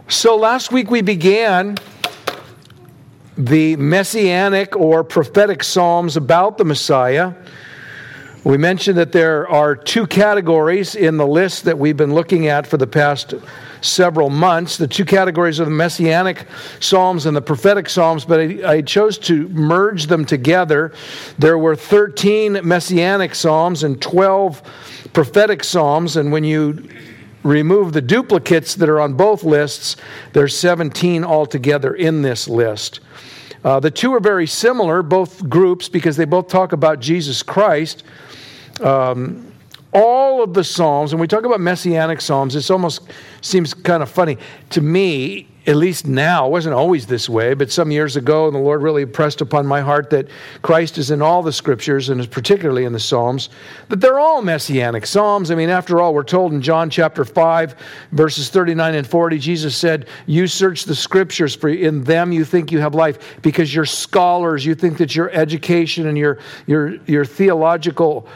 So last week we began the messianic or prophetic psalms about the Messiah. We mentioned that there are two categories in the list that we've been looking at for the past several months. The two categories are the messianic psalms and the prophetic psalms, but I chose to merge them together. There were 13 messianic psalms and 12 prophetic psalms, and when you remove the duplicates that are on both lists, there's 17 altogether in this list. The two are very similar, both groups, because they both talk about Jesus Christ. All of the Psalms, and we talk about messianic Psalms, this almost seems kind of funny to me, at least now. It wasn't always this way, but some years ago, and the Lord really impressed upon my heart that Christ is in all the Scriptures, and particularly in the Psalms, that they're all messianic Psalms. I mean, after all, we're told in John chapter 5, verses 39 and 40, Jesus said, "You search the Scriptures, for in them you think you have life, because you're scholars, you think that your education and your theological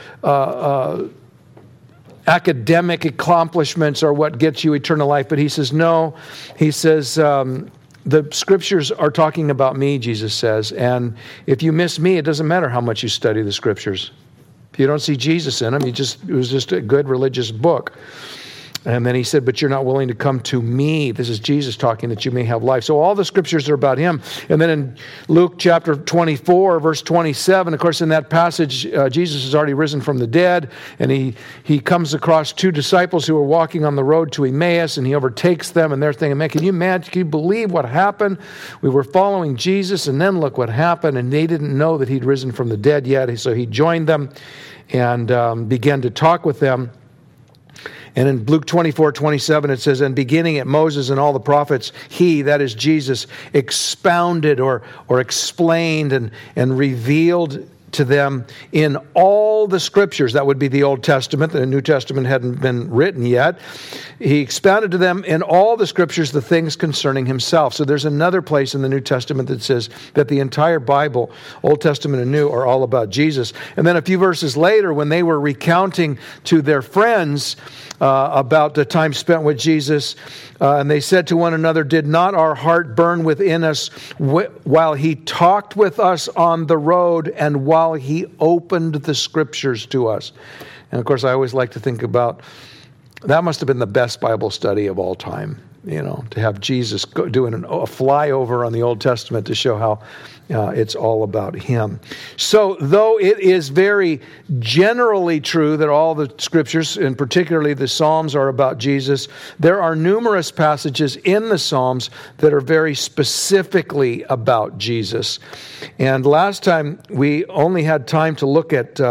academic accomplishments are what gets you eternal life." But he says, no. He says, the Scriptures are talking about me, Jesus says. And if you miss me, it doesn't matter how much you study the Scriptures. If you don't see Jesus in them, it was just a good religious book. And then he said, but you're not willing to come to me. This is Jesus talking, that you may have life. So all the Scriptures are about him. And then in Luke chapter 24, verse 27, of course, in that passage, Jesus has already risen from the dead. And he comes across two disciples who are walking on the road to Emmaus, and he overtakes them. And they're thinking, man, can you believe what happened? We were following Jesus, and then look what happened. And they didn't know that he'd risen from the dead yet. So he joined them and began to talk with them. And in Luke 24:27, it says, and beginning at Moses and all the prophets, he, that is Jesus, expounded or explained and revealed to them in all the Scriptures. That would be the Old Testament. The New Testament hadn't been written yet. He expounded to them in all the Scriptures the things concerning himself. So there's another place in the New Testament that says that the entire Bible, Old Testament and New, are all about Jesus. And then a few verses later, when they were recounting to their friends about the time spent with Jesus, and they said to one another, did not our heart burn within us while he talked with us on the road and while he opened the Scriptures to us? And of course, I always like to think about, that must have been the best Bible study of all time, to have Jesus doing a flyover on the Old Testament to show how it's all about him. So, though it is very generally true that all the Scriptures, and particularly the Psalms, are about Jesus, there are numerous passages in the Psalms that are very specifically about Jesus. And last time, we only had time to look at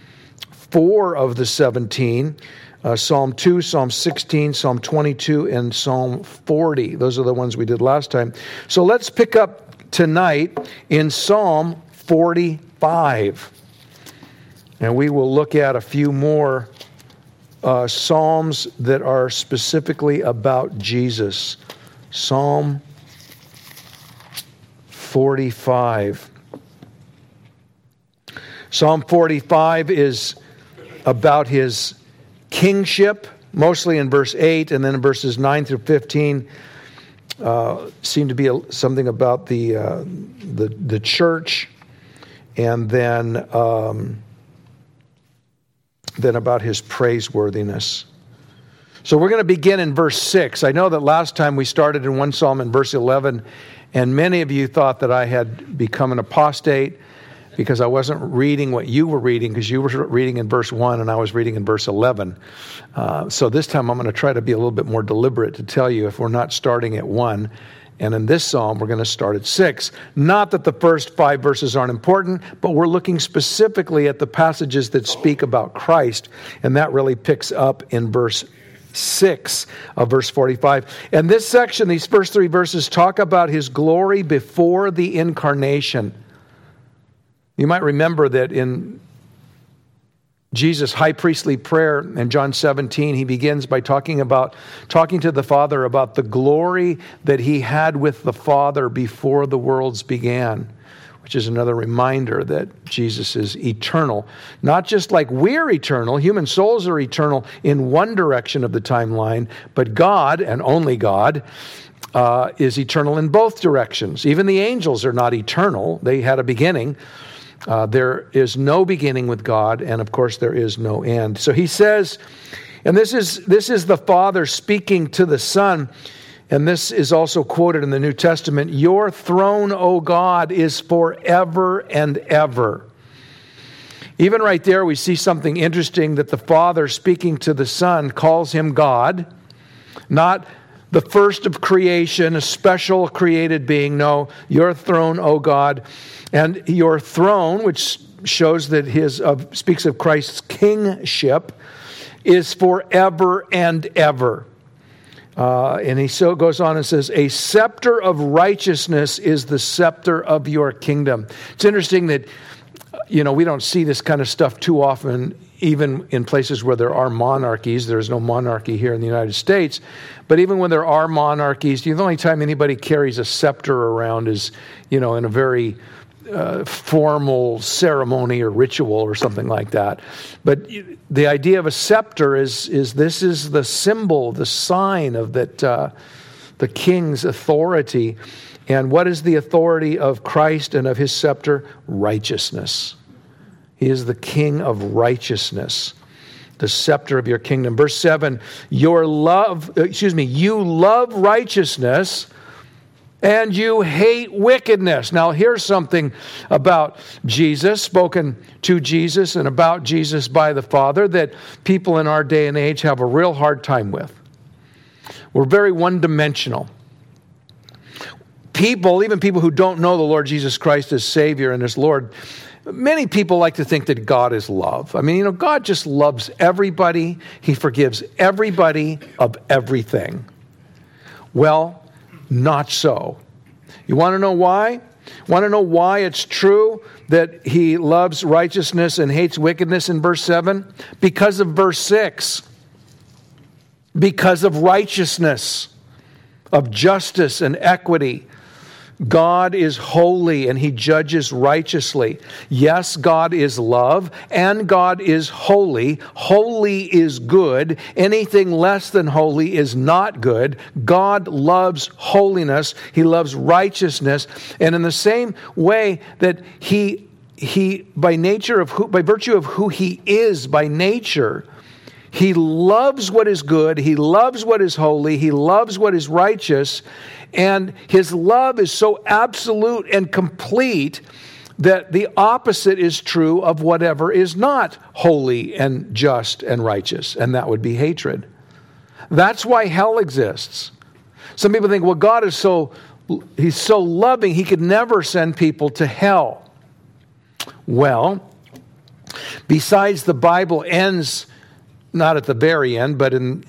4 of the 17. Psalm 2, Psalm 16, Psalm 22, and Psalm 40. Those are the ones we did last time. So let's pick up tonight in Psalm 45. And we will look at a few more Psalms that are specifically about Jesus. Psalm 45. Psalm 45 is about his kingship, mostly in verse 8, and then in verses 9 through 15 seem to be something about the church, and then about his praiseworthiness. So we're going to begin in verse 6. I know that last time we started in one psalm in verse 11, and many of you thought that I had become an apostate because I wasn't reading what you were reading, because you were reading in verse 1 and I was reading in verse 11. So this time I'm going to try to be a little bit more deliberate to tell you if we're not starting at 1. And in this psalm, we're going to start at 6. Not that the first 5 verses aren't important, but we're looking specifically at the passages that speak about Christ. And that really picks up in verse 6 of verse 45. And this section, these first 3 verses, talk about his glory before the incarnation. You might remember that in Jesus' high priestly prayer in John 17, he begins by talking to the Father about the glory that he had with the Father before the worlds began, which is another reminder that Jesus is eternal. Not just like we're eternal, human souls are eternal in one direction of the timeline, but God, and only God, is eternal in both directions. Even the angels are not eternal. They had a beginning. There is no beginning with God, and of course there is no end. So he says, and this is the Father speaking to the Son, and this is also quoted in the New Testament, "Your throne, O God, is forever and ever." Even right there we see something interesting, that the Father speaking to the Son calls him God, not the first of creation, a special created being. No, your throne, O God. And your throne, which shows that speaks of Christ's kingship, is forever and ever. And he so goes on and says, "A scepter of righteousness is the scepter of your kingdom." It's interesting that, we don't see this kind of stuff too often, even in places where there are monarchies. There's no monarchy here in the United States. But even when there are monarchies, the only time anybody carries a scepter around is, in a very formal ceremony or ritual or something like that. But the idea of a scepter is this is the symbol, the sign of that the king's authority. And what is the authority of Christ and of his scepter? Righteousness. He is the king of righteousness, the scepter of your kingdom. Verse 7, you love righteousness and you hate wickedness. Now here's something about Jesus, spoken to Jesus and about Jesus by the Father, that people in our day and age have a real hard time with. We're very one-dimensional. Even people who don't know the Lord Jesus Christ as Savior and as Lord, many people like to think that God is love. I mean, God just loves everybody. He forgives everybody of everything. Well, not so. You want to know why? Want to know why it's true that he loves righteousness and hates wickedness in verse 7? Because of verse 6. Because of righteousness, of justice and equity. God is holy and he judges righteously. Yes, God is love and God is holy. Holy is good. Anything less than holy is not good. God loves holiness. He loves righteousness. And in the same way that he by virtue of who he is by nature, he loves what is good. He loves what is holy. He loves what is righteous. And his love is so absolute and complete that the opposite is true of whatever is not holy and just and righteous, and that would be hatred. That's why hell exists. Some people think, well, God is he's so loving, he could never send people to hell. Well, besides the Bible ends, not at the very end, but in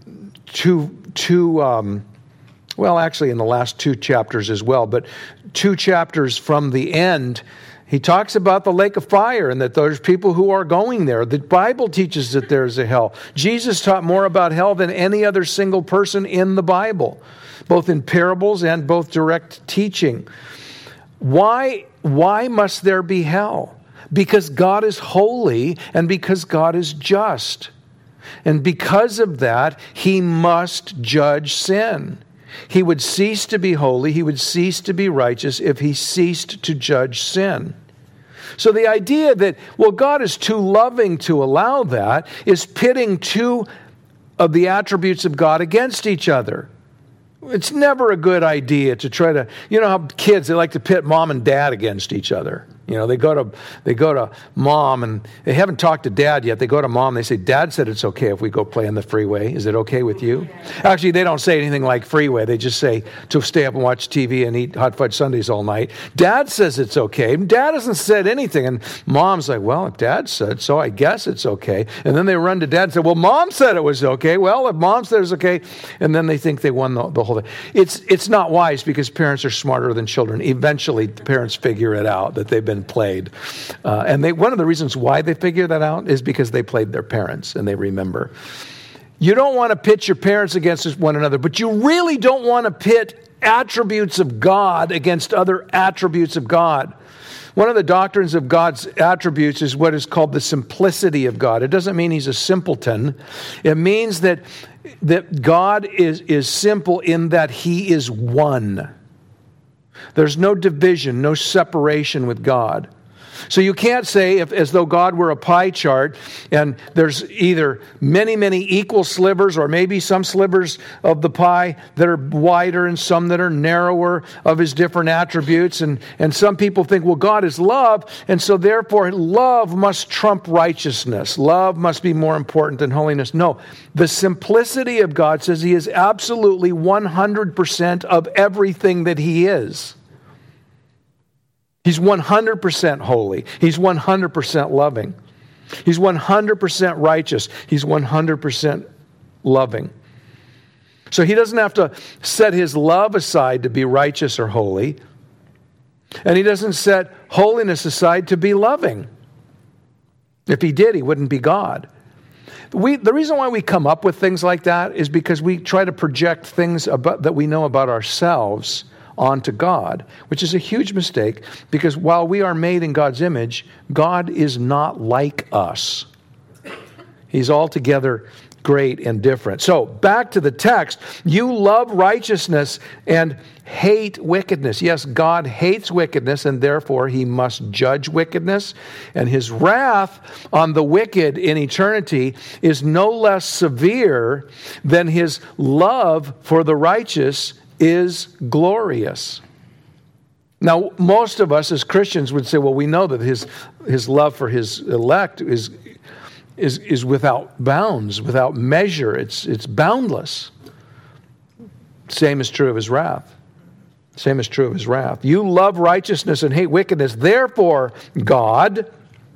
actually in the last 2 chapters as well, but 2 chapters from the end, he talks about the lake of fire and that there's people who are going there. The Bible teaches that there's a hell. Jesus taught more about hell than any other single person in the Bible, both in parables and both direct teaching. Why must there be hell? Because God is holy and because God is just. And because of that, he must judge sin. He would cease to be holy, he would cease to be righteous if he ceased to judge sin. So the idea that, well, God is too loving to allow that is pitting two of the attributes of God against each other. It's never a good idea to try to, how kids, they like to pit mom and dad against each other. They go to mom and they haven't talked to dad yet. They go to mom and they say, Dad said it's okay if we go play on the freeway. Is it okay with you? Actually, they don't say anything like freeway. They just say to stay up and watch TV and eat hot fudge sundaes all night. Dad says it's okay. Dad hasn't said anything. And mom's like, well, if Dad said so, I guess it's okay. And then they run to Dad and say, well, Mom said it was okay. Well, if Mom said it's okay. And then they think they won the whole thing. It's not wise because parents are smarter than children. Eventually, the parents figure it out that they've been played. And one of the reasons why they figure that out is because they played their parents and they remember. You don't want to pit your parents against one another, but you really don't want to pit attributes of God against other attributes of God. One of the doctrines of God's attributes is what is called the simplicity of God. It doesn't mean he's a simpleton. It means that God is simple in that he is one. There's no division, no separation with God. So you can't say as though God were a pie chart and there's either many, many equal slivers or maybe some slivers of the pie that are wider and some that are narrower of his different attributes. And some people think, well, God is love, and so therefore love must trump righteousness. Love must be more important than holiness. No, the simplicity of God says he is absolutely 100% of everything that he is. He's 100% holy. He's 100% loving. He's 100% righteous. He's 100% loving. So he doesn't have to set his love aside to be righteous or holy. And he doesn't set holiness aside to be loving. If he did, he wouldn't be God. The reason why we come up with things like that is because we try to project things that we know about ourselves onto God, which is a huge mistake, because while we are made in God's image, God is not like us. He's altogether great and different. So, back to the text. You love righteousness and hate wickedness. Yes, God hates wickedness, and therefore he must judge wickedness. And his wrath on the wicked in eternity is no less severe than his love for the righteous is glorious. Now, most of us as Christians would say, well, we know that his love for his elect is without bounds, without measure. It's boundless. Same is true of his wrath. Same is true of his wrath. You love righteousness and hate wickedness. Therefore, God,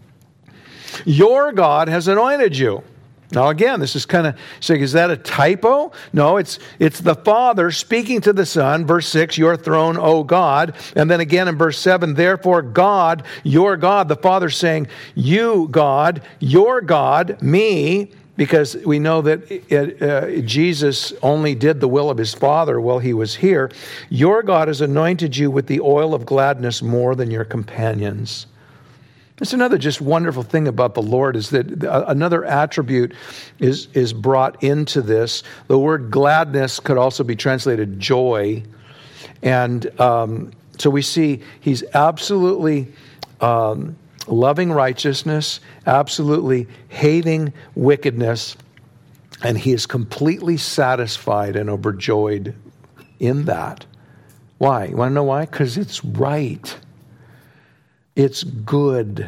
your God, has anointed you. Now again, this is kind of saying, is that a typo? No, it's the Father speaking to the Son. Verse 6, your throne, O God. And then again in verse 7, therefore God, your God, the Father saying, you God, your God, me, because we know that Jesus only did the will of his Father while he was here. Your God has anointed you with the oil of gladness more than your companions. That's another just wonderful thing about the Lord, is that another attribute is brought into this. The word gladness could also be translated joy. And so we see he's absolutely loving righteousness, absolutely hating wickedness, and he is completely satisfied and overjoyed in that. Why? You want to know why? Because it's right. It's good.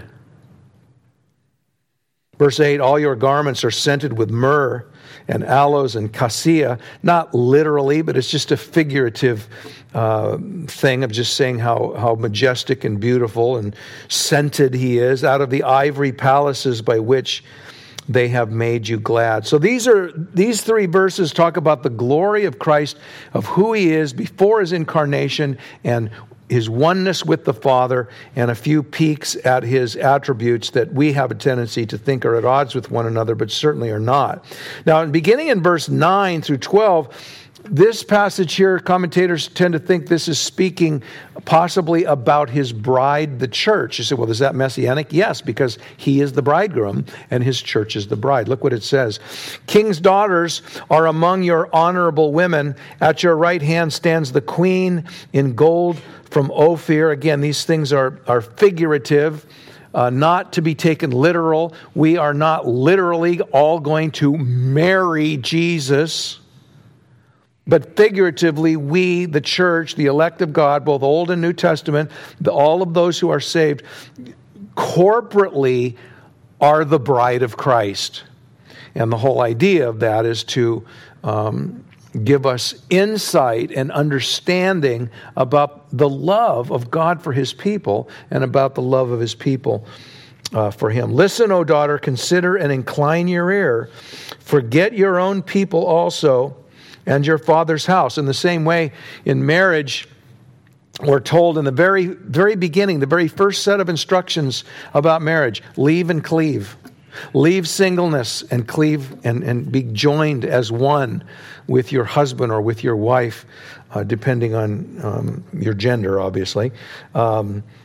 Verse 8, all your garments are scented with myrrh and aloes and cassia. Not literally, but it's just a figurative thing of just saying how majestic and beautiful and scented he is, out of the ivory palaces by which they have made you glad. So these three verses talk about the glory of Christ, of who he is before his incarnation and his oneness with the Father, and a few peeks at his attributes that we have a tendency to think are at odds with one another, but certainly are not. Now, beginning in verse 9 through 12, this passage here, commentators tend to think this is speaking possibly about his bride, the church. You say, well, is that messianic? Yes, because he is the bridegroom and his church is the bride. Look what it says. King's daughters are among your honorable women. At your right hand stands the queen in gold from Ophir. Again, these things are figurative, not to be taken literal. We are not literally all going to marry Jesus. But figuratively, we, the church, the elect of God, both Old and New Testament, all of those who are saved, corporately are the bride of Christ. And the whole idea of that is to give us insight and understanding about the love of God for his people and about the love of his people for him. Listen, O daughter, consider and incline your ear. Forget your own people also, and your father's house. In the same way, in marriage, we're told in the very, very beginning, the very first set of instructions about marriage, leave and cleave. Leave singleness and cleave and be joined as one with your husband or with your wife, depending on your gender, obviously.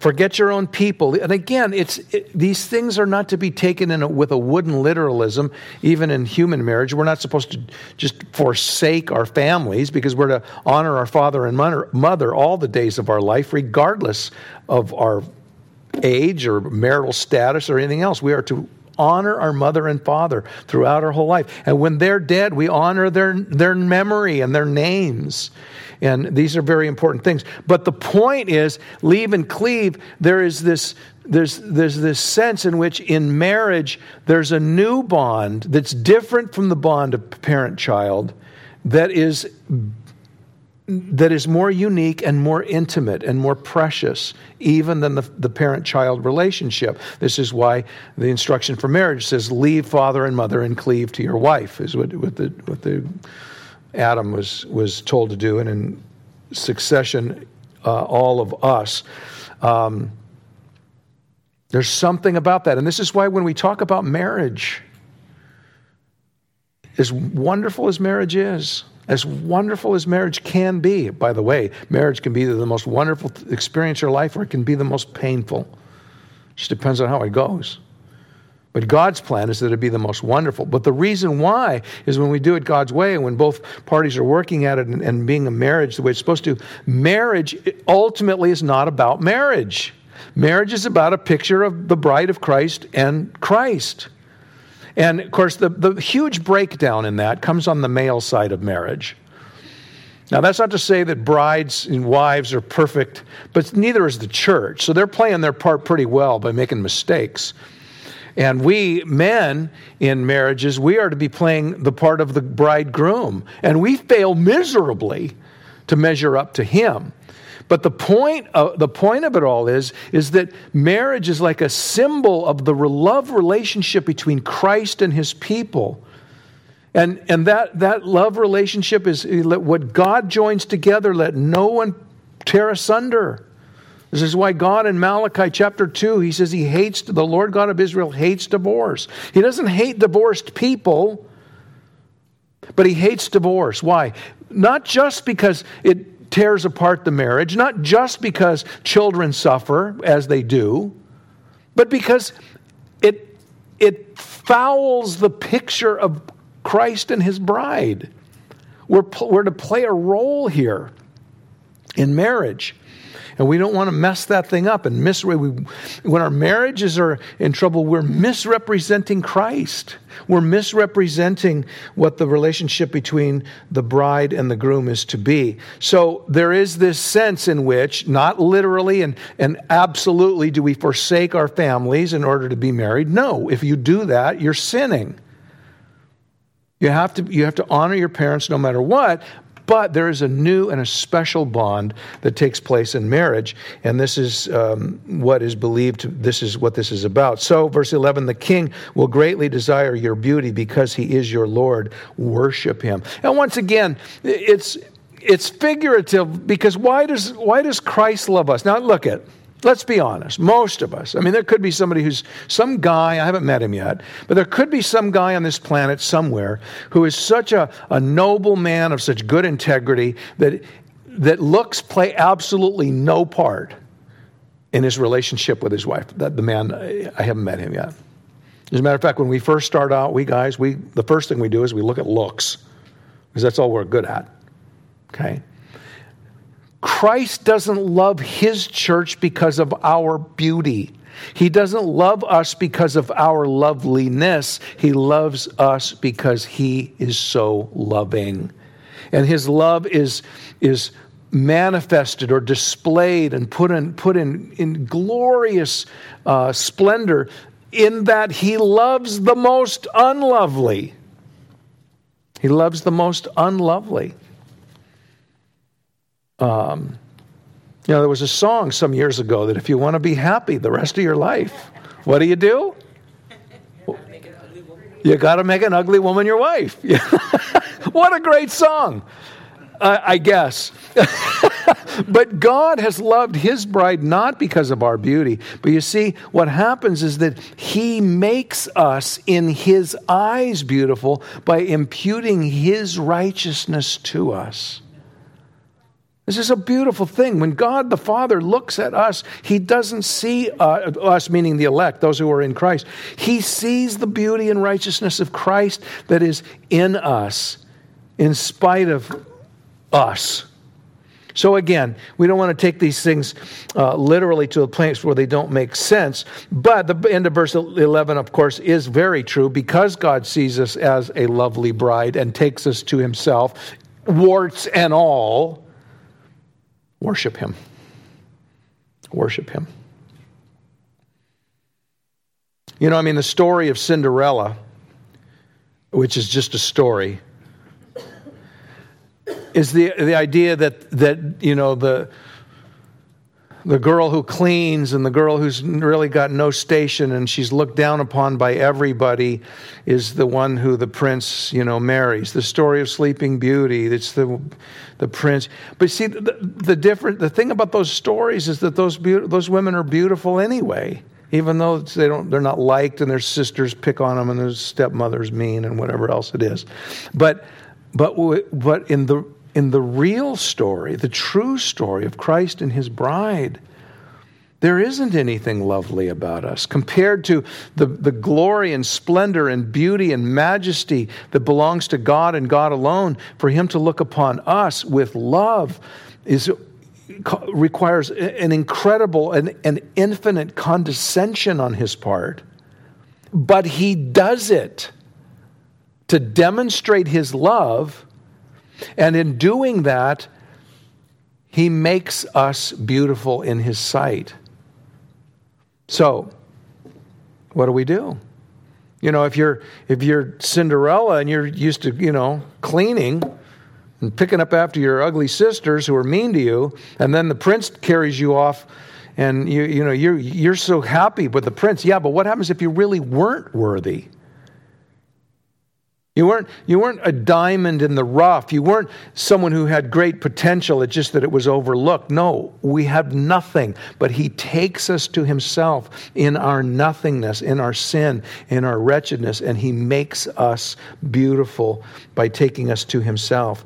Forget your own people. And again, these things are not to be taken with a wooden literalism, even in human marriage. We're not supposed to just forsake our families, because we're to honor our father and mother all the days of our life, regardless of our age or marital status or anything else. We are to honor our mother and father throughout our whole life. And when they're dead, we honor their memory and their names. And these are very important things. But the point is, leave and cleave, there's this sense in which in marriage, there's a new bond that's different from the bond of parent-child, that is more unique and more intimate and more precious even than the parent-child relationship. This is why the instruction for marriage says, leave father and mother and cleave to your wife, is what the Adam was told to do, and in succession, all of us. There's something about that. And this is why when we talk about marriage, as wonderful as marriage is, as wonderful as marriage can be, by the way, marriage can be the most wonderful experience of your life, or it can be the most painful. It just depends on how it goes. But God's plan is that it be the most wonderful. But the reason why is when we do it God's way, and when both parties are working at it and being a marriage the way it's supposed to, marriage ultimately is not about marriage. Marriage is about a picture of the bride of Christ and Christ. And, of course, the huge breakdown in that comes on the male side of marriage. Now, that's not to say that brides and wives are perfect, but neither is the church. So they're playing their part pretty well by making mistakes. And we, men in marriages, we are to be playing the part of the bridegroom. And we fail miserably to measure up to him. But the point of it all is that marriage is like a symbol of the love relationship between Christ and his people. And that love relationship is what God joins together, let no one tear asunder. This is why God in Malachi chapter 2, he says the Lord God of Israel hates divorce. He doesn't hate divorced people, but he hates divorce. Why? Not just because it tears apart the marriage, not just because children suffer as they do, but because it fouls the picture of Christ and his bride. We're to play a role here in marriage. And we don't want to mess that thing up. And when our marriages are in trouble, we're misrepresenting Christ. We're misrepresenting what the relationship between the bride and the groom is to be. So there is this sense in which, not literally and absolutely do we forsake our families in order to be married. No, if you do that, you're sinning. You have to honor your parents no matter what. But there is a new and a special bond that takes place in marriage, and this is what is believed, this is what this is about. So, verse 11, the king will greatly desire your beauty because he is your Lord. Worship him. And once again, it's figurative, because why does Christ love us? Now, let's be honest, most of us. I mean, there could be some guy, I haven't met him yet, but there could be some guy on this planet somewhere who is such a noble man of such good integrity that looks play absolutely no part in his relationship with his wife. The man, I haven't met him yet. As a matter of fact, when we first start out, the first thing we do is we look at looks, because that's all we're good at. Okay? Christ doesn't love his church because of our beauty. He doesn't love us because of our loveliness. He loves us because he is so loving. And his love is manifested or displayed and put in glorious splendor in that he loves the most unlovely. He loves the most unlovely. There was a song some years ago that if you want to be happy the rest of your life, what do? You got to make an ugly woman your wife. What a great song, I guess. But God has loved his bride not because of our beauty. But you see, what happens is that he makes us in his eyes beautiful by imputing his righteousness to us. This is a beautiful thing. When God the Father looks at us, he doesn't see us, meaning the elect, those who are in Christ. He sees the beauty and righteousness of Christ that is in us, in spite of us. So again, we don't want to take these things literally to a place where they don't make sense. But the end of verse 11, of course, is very true. Because God sees us as a lovely bride and takes us to himself, warts and all, worship him. Worship him. You know, I mean, the story of Cinderella, which is just a story, is the idea that you know, the girl who cleans and the girl who's really got no station and she's looked down upon by everybody is the one who the prince, you know, marries. The story of Sleeping Beauty, it's the prince. But see, the thing about those stories is that those women are beautiful anyway, even though they're not liked and their sisters pick on them and their stepmother's mean and whatever else it is. But in the real story, the true story of Christ and his bride, there isn't anything lovely about us compared to the glory and splendor and beauty and majesty that belongs to God and God alone. For him to look upon us with love requires an incredible and infinite condescension on his part. But he does it to demonstrate his love. And in doing that, he makes us beautiful in his sight. So, what do? You know, if you're Cinderella and you're used to, you know, cleaning and picking up after your ugly sisters who are mean to you, and then the prince carries you off, and you're so happy with the prince. Yeah, but what happens if you really weren't worthy? You weren't a diamond in the rough. You weren't someone who had great potential. It's just that it was overlooked. No, we have nothing. But he takes us to himself in our nothingness, in our sin, in our wretchedness, and he makes us beautiful by taking us to himself.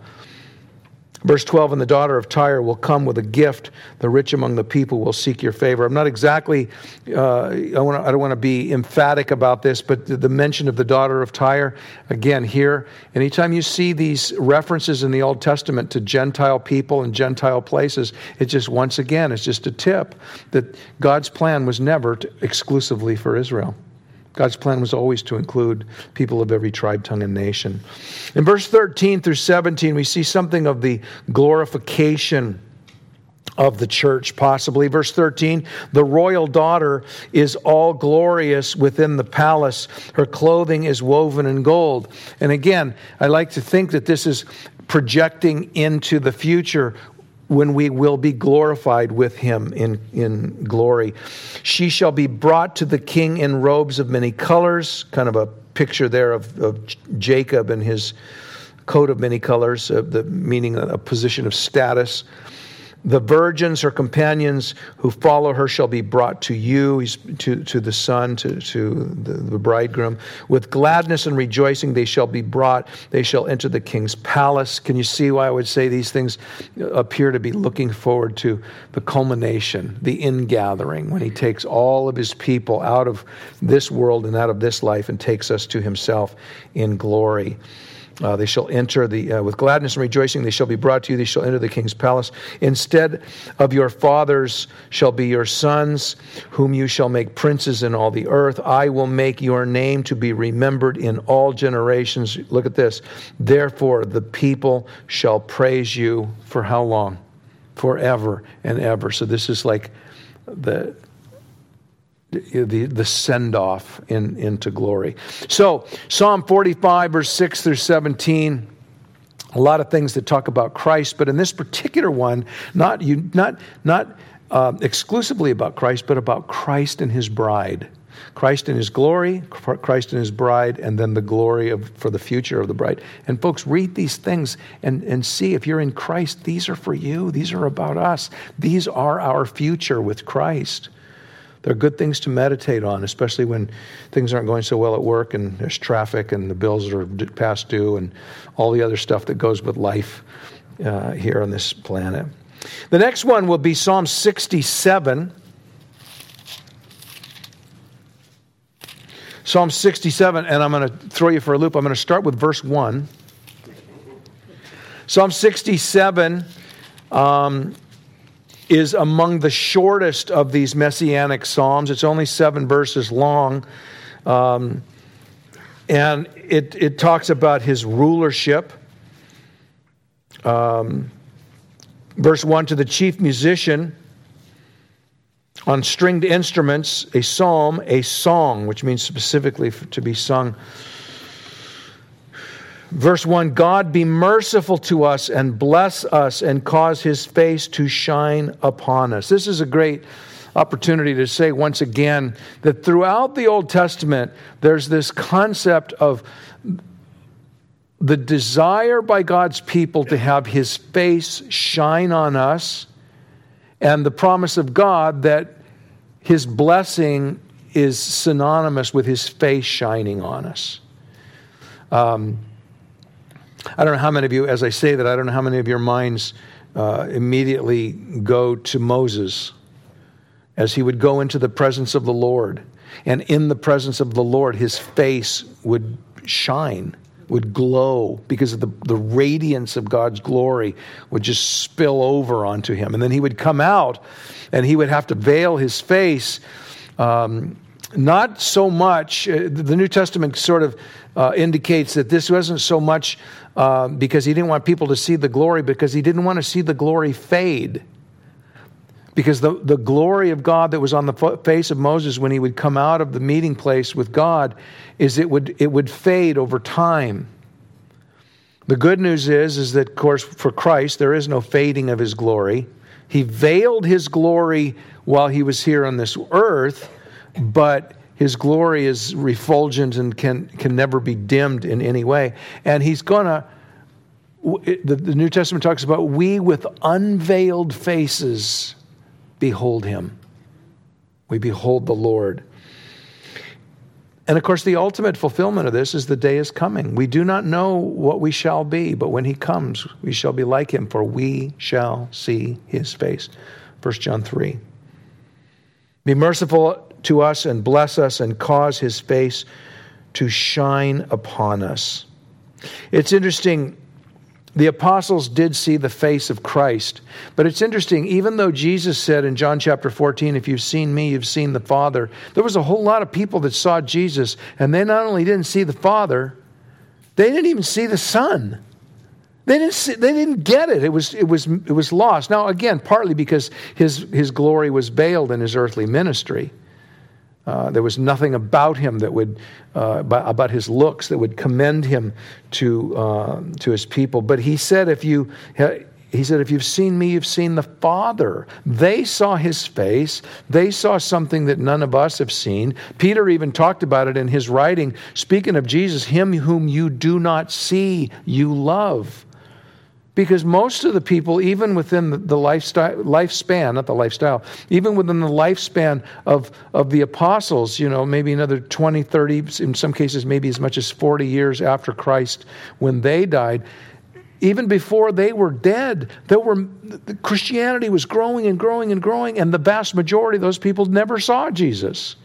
Verse 12, and the daughter of Tyre will come with a gift. The rich among the people will seek your favor. I'm not exactly, I don't want to be emphatic about this, but the mention of the daughter of Tyre, again, here, anytime you see these references in the Old Testament to Gentile people and Gentile places, it's just, once again, it's just a tip that God's plan was never exclusively for Israel. God's plan was always to include people of every tribe, tongue, and nation. In verse 13 through 17, we see something of the glorification of the church, possibly. Verse 13, the royal daughter is all glorious within the palace. Her clothing is woven in gold. And again, I like to think that this is projecting into the future when we will be glorified with him in glory. She shall be brought to the king in robes of many colors, kind of a picture there of Jacob and his coat of many colors, meaning a position of status. The virgins, her companions who follow her, shall be brought to you, to the son, to the bridegroom. With gladness and rejoicing they shall be brought. They shall enter the king's palace. Can you see why I would say these things appear to be looking forward to the culmination, the ingathering, when he takes all of his people out of this world and out of this life and takes us to himself in glory. They shall enter with gladness and rejoicing. They shall be brought to you. They shall enter the king's palace. Instead of your fathers shall be your sons, whom you shall make princes in all the earth. I will make your name to be remembered in all generations. Look at this. Therefore, the people shall praise you for how long? Forever and ever. So this is like the send-off into glory. So Psalm 45, verse 6 through 17, a lot of things that talk about Christ, but in this particular one, not exclusively about Christ, but about Christ and his bride. Christ and his glory, Christ and his bride, and then the glory for the future of the bride. And folks, read these things and see if you're in Christ, these are for you. These are about us. These are our future with Christ. They're good things to meditate on, especially when things aren't going so well at work and there's traffic and the bills are past due and all the other stuff that goes with life here on this planet. The next one will be Psalm 67. Psalm 67, and I'm going to throw you for a loop. I'm going to start with verse 1. Psalm 67 is among the shortest of these messianic psalms. It's only 7 verses long. And it talks about his rulership. Verse 1, to the chief musician on stringed instruments, a psalm, a song, which means specifically to be sung. Verse 1, God be merciful to us and bless us and cause his face to shine upon us. This is a great opportunity to say once again that throughout the Old Testament, there's this concept of the desire by God's people to have his face shine on us, and the promise of God that his blessing is synonymous with his face shining on us. I don't know how many of you, as I say that, I don't know how many of your minds immediately go to Moses as he would go into the presence of the Lord. And in the presence of the Lord, his face would shine, would glow, because of the radiance of God's glory would just spill over onto him. And then he would come out and he would have to veil his face. Not so much, the New Testament sort of indicates that this wasn't so much because he didn't want people to see the glory, because he didn't want to see the glory fade. Because the glory of God that was on the face of Moses when he would come out of the meeting place with God is it would fade over time. The good news is that, of course, for Christ, there is no fading of his glory. He veiled his glory while he was here on this earth, but his glory is refulgent and can never be dimmed in any way. And he's going to, the New Testament talks about, we with unveiled faces behold him. We behold the Lord. And of course, the ultimate fulfillment of this is the day is coming. We do not know what we shall be, but when he comes, we shall be like him, for we shall see his face. 1 John 3. Be merciful to us and bless us and cause his face to shine upon us. It's interesting. The apostles did see the face of Christ. But it's interesting, even though Jesus said in John chapter 14, if you've seen me, you've seen the Father, there was a whole lot of people that saw Jesus, and they not only didn't see the Father, they didn't even see the Son. They didn't get it. It was lost. Now, again, partly because his glory was veiled in his earthly ministry. There was nothing about him that would, about his looks, that would commend him to his people. But he said, if you've seen me, you've seen the Father. They saw his face. They saw something that none of us have seen. Peter even talked about it in his writing, speaking of Jesus, him whom you do not see, you love. Because most of the people, even within the lifespan, not the lifestyle, even within the lifespan of the apostles, maybe another 20, 30, in some cases maybe as much as 40 years after Christ, when they died, even before they were dead, Christianity was growing and growing and growing, and the vast majority of those people never saw Jesus.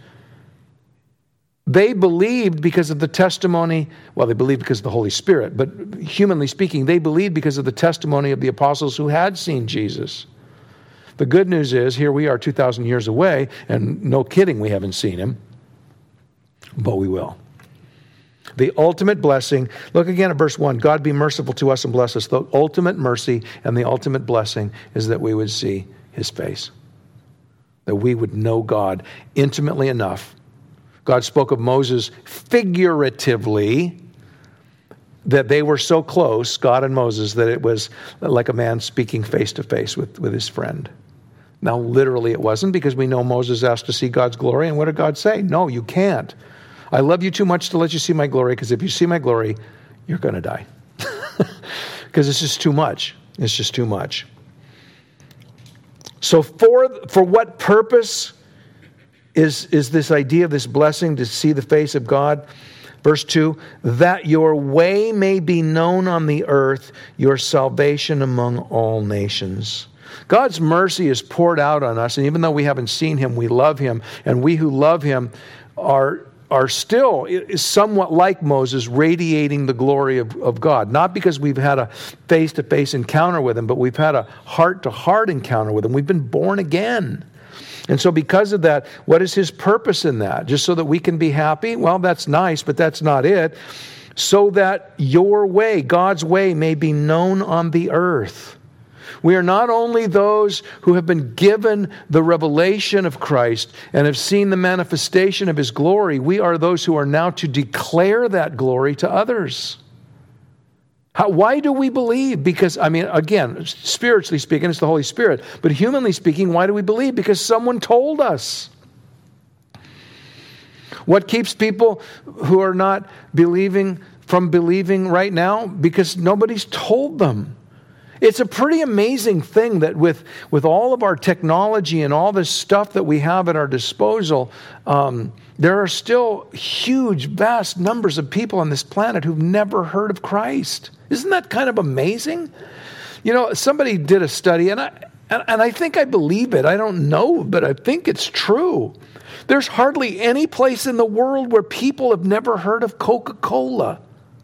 They believed because of the testimony, they believed because of the Holy Spirit, but humanly speaking, they believed because of the testimony of the apostles who had seen Jesus. The good news is, here we are 2,000 years away, and no kidding, we haven't seen him, but we will. The ultimate blessing, look again at verse 1, God be merciful to us and bless us. The ultimate mercy and the ultimate blessing is that we would see his face, that we would know God intimately enough. God spoke of Moses figuratively, that they were so close, God and Moses, that it was like a man speaking face to face with his friend. Now, literally it wasn't, because we know Moses asked to see God's glory, and what did God say? No, you can't. I love you too much to let you see my glory, because if you see my glory, you're going to die. Because it's just too much. It's just too much. So for what purpose is this idea of this blessing to see the face of God? Verse 2, that your way may be known on the earth, your salvation among all nations. God's mercy is poured out on us, and even though we haven't seen him, we love him, and we who love him are still somewhat like Moses, radiating the glory of God. Not because we've had a face-to-face encounter with him, but we've had a heart-to-heart encounter with him. We've been born again. And so because of that, what is his purpose in that? Just so that we can be happy? Well, that's nice, but that's not it. So that your way, God's way, may be known on the earth. We are not only those who have been given the revelation of Christ and have seen the manifestation of his glory, we are those who are now to declare that glory to others. Why do we believe? Because, again, spiritually speaking, it's the Holy Spirit. But humanly speaking, why do we believe? Because someone told us. What keeps people who are not believing from believing right now? Because nobody's told them. It's a pretty amazing thing that with all of our technology and all this stuff that we have at our disposal, there are still huge, vast numbers of people on this planet who've never heard of Christ. Isn't that kind of amazing? You know, somebody did a study, and I think I believe it. I don't know, but I think it's true. There's hardly any place in the world where people have never heard of Coca-Cola.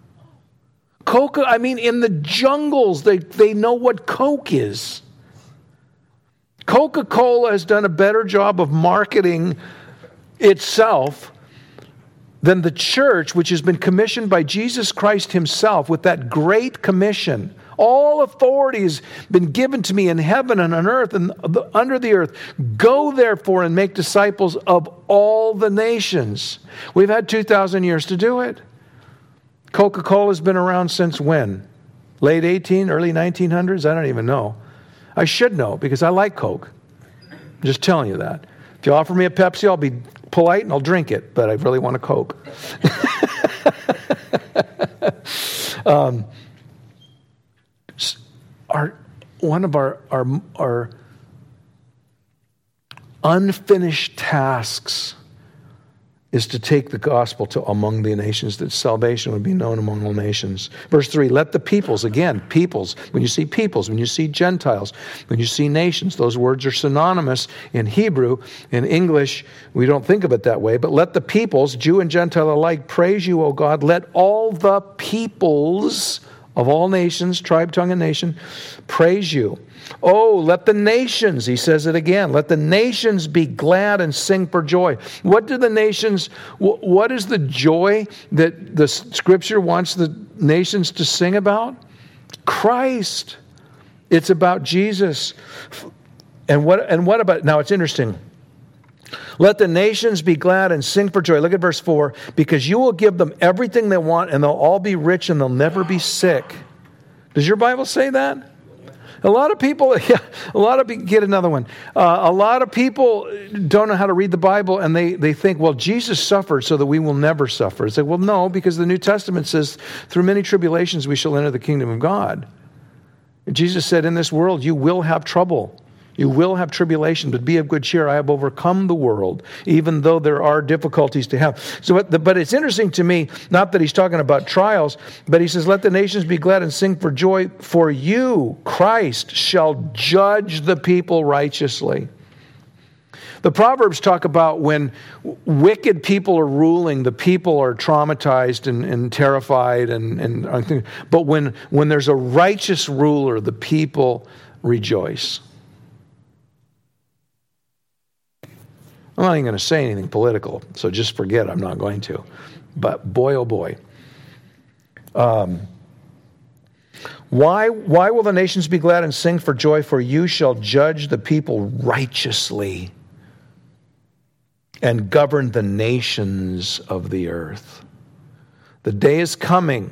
In the jungles, they know what Coke is. Coca-Cola has done a better job of marketing itself than the church, which has been commissioned by Jesus Christ himself with that great commission. All authority has been given to me in heaven and on earth and under the earth. Go therefore and make disciples of all the nations. We've had 2,000 years to do it. Coca-Cola's been around since when? Late 18, early 1900s? I don't even know. I should know because I like Coke. I'm just telling you that. If you offer me a Pepsi, I'll be polite and I'll drink it, but I really want a Coke. One of our unfinished tasks is to take the gospel to among the nations, that salvation would be known among all nations. Verse 3, let the peoples, again, peoples, when you see Gentiles, when you see nations, those words are synonymous in Hebrew. In English, we don't think of it that way, but let the peoples, Jew and Gentile alike, praise you, O God. Let all the peoples of all nations, tribe, tongue, and nation, praise you. Oh, let the nations, he says it again, let the nations be glad and sing for joy. What is the joy that the Scripture wants the nations to sing about? Christ. It's about Jesus. And what about, now it's interesting. Let the nations be glad and sing for joy. Look at verse 4. Because you will give them everything they want and they'll all be rich and they'll never be sick. Does your Bible say that? A lot of people, get another one. A lot of people don't know how to read the Bible and they think, well, Jesus suffered so that we will never suffer. It's like, well, no, because the New Testament says, through many tribulations we shall enter the kingdom of God. And Jesus said, in this world you will have trouble. You will have tribulation, but be of good cheer. I have overcome the world, even though there are difficulties to have. But it's interesting to me, not that he's talking about trials, but he says, let the nations be glad and sing for joy. For you, Christ, shall judge the people righteously. The Proverbs talk about when wicked people are ruling, the people are traumatized and terrified. But when there's a righteous ruler, the people rejoice. I'm not even going to say anything political, so just forget I'm not going to. But boy, oh boy. Why will the nations be glad and sing for joy? For you shall judge the people righteously and govern the nations of the earth. The day is coming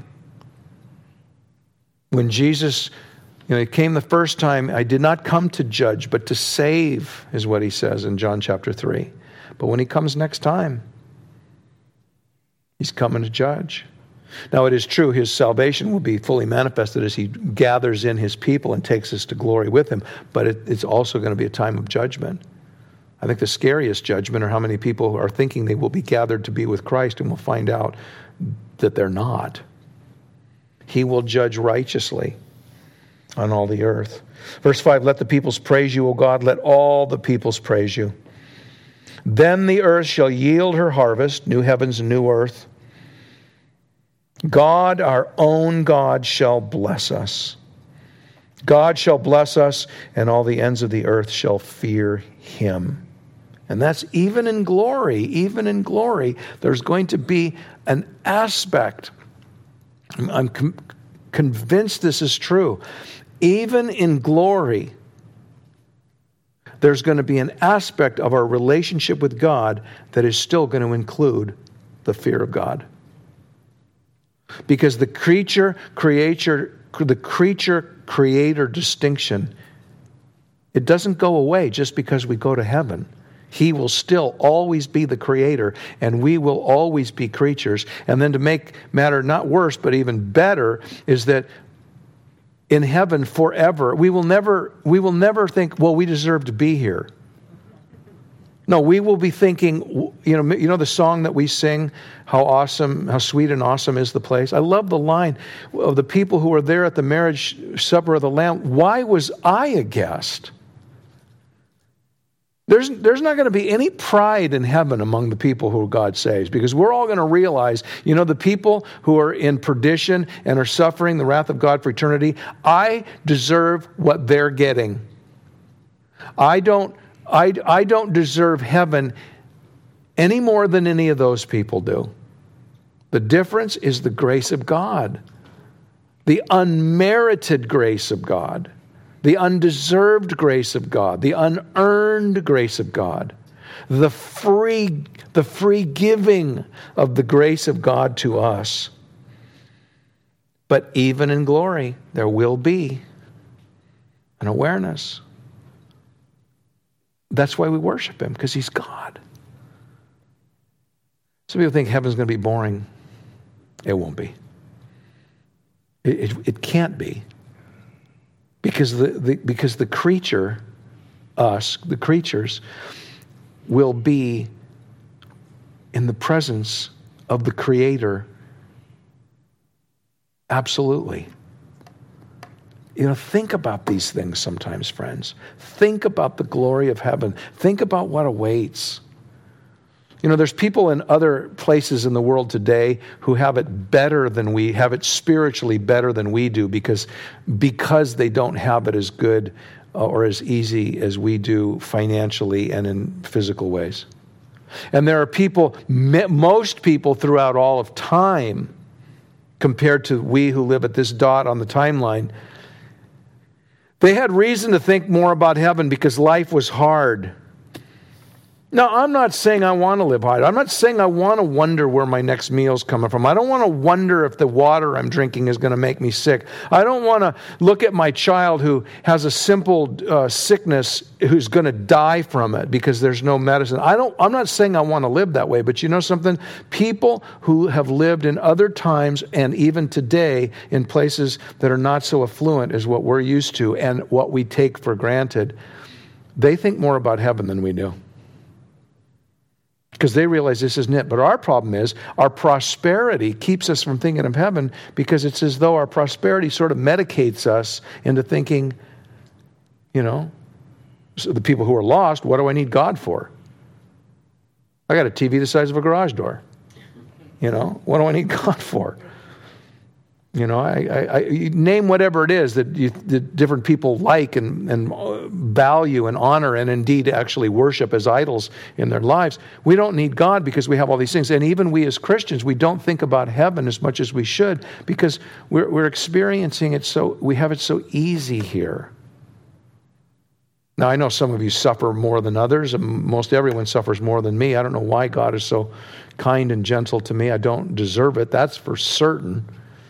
when Jesus, he came the first time. I did not come to judge, but to save, is what he says in John chapter 3. But when he comes next time, he's coming to judge. Now, it is true, his salvation will be fully manifested as he gathers in his people and takes us to glory with him. But it's also going to be a time of judgment. I think the scariest judgment are how many people are thinking they will be gathered to be with Christ and will find out that they're not. He will judge righteously. on all the earth. Verse 5, let the peoples praise you, O God. Let all the peoples praise you. Then the earth shall yield her harvest, new heavens and new earth. God, our own God, shall bless us. God shall bless us, and all the ends of the earth shall fear him. And that's even in glory. Even in glory, there's going to be an aspect. I'm convinced this is true. Even in glory, there's going to be an aspect of our relationship with God that is still going to include the fear of God. Because the creator-creator distinction, it doesn't go away just because we go to heaven. He will still always be the creator, and we will always be creatures. And then to make matter not worse, but even better, is that in heaven forever, we will never think, well, we deserve to be here. No, we will be thinking, you know the song that we sing, how awesome, how sweet and awesome is the place. I love the line of the people who were there at the marriage supper of the Lamb. Why was I a guest? There's not going to be any pride in heaven among the people who God saves, because we're all going to realize, the people who are in perdition and are suffering the wrath of God for eternity, I deserve what they're getting. I don't deserve heaven any more than any of those people do. The difference is the grace of God, the unmerited grace of God, the undeserved grace of God, the unearned grace of God, the free giving of the grace of God to us. But even in glory, there will be an awareness. That's why we worship him, because he's God. Some people think heaven's going to be boring. It won't be. It can't be. Because the creature, us, the creatures, will be in the presence of the Creator. Absolutely. Think about these things sometimes, friends. Think about the glory of heaven. Think about what awaits. There's people in other places in the world today who have it better than we have, it spiritually better than we do, because they don't have it as good or as easy as we do financially and in physical ways. And there are people, most people throughout all of time, compared to we who live at this dot on the timeline, they had reason to think more about heaven because life was hard. Now, I'm not saying I want to live hard. I'm not saying I want to wonder where my next meal's coming from. I don't want to wonder if the water I'm drinking is going to make me sick. I don't want to look at my child who has a simple sickness who's going to die from it because there's no medicine. I'm not saying I want to live that way, but you know something? People who have lived in other times and even today in places that are not so affluent as what we're used to and what we take for granted, they think more about heaven than we do. Because they realize this isn't it. But our problem is our prosperity keeps us from thinking of heaven, because it's as though our prosperity sort of medicates us into thinking, so the people who are lost, what do I need God for? I got a TV the size of a garage door. What do I need God for? I name whatever it is that different people like and value and honor and indeed actually worship as idols in their lives. We don't need God because we have all these things. And even we as Christians, we don't think about heaven as much as we should because we're experiencing it we have it so easy here. Now, I know some of you suffer more than others, and most everyone suffers more than me. I don't know why God is so kind and gentle to me. I don't deserve it, that's for certain.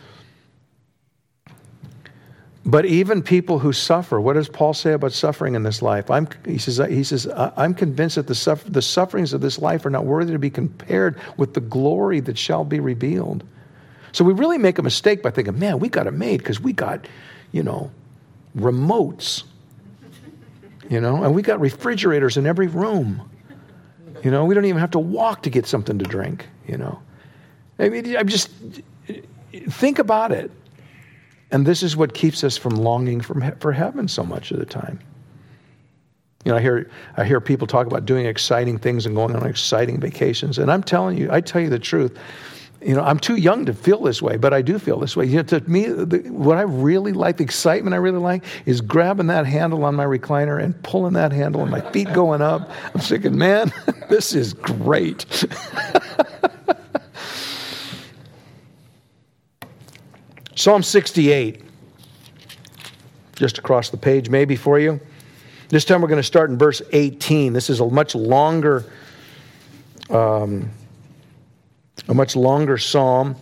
But even people who suffer, what does Paul say about suffering in this life? He says, I'm convinced that the sufferings of this life are not worthy to be compared with the glory that shall be revealed. So we really make a mistake by thinking, man, we got it made because we got, remotes, and we got refrigerators in every room. We don't even have to walk to get something to drink, I mean, think about it. And this is what keeps us from longing for heaven so much of the time. You know, I hear people talk about doing exciting things and going on exciting vacations. And I tell you the truth. You know, I'm too young to feel this way, but I do feel this way. You know, to me, what I really like, the excitement I really like, is grabbing that handle on my recliner and pulling that handle and my feet going up. I'm thinking, man, this is great. Psalm 68, just across the page maybe for you. This time we're going to start in verse 18. This is a much longer psalm,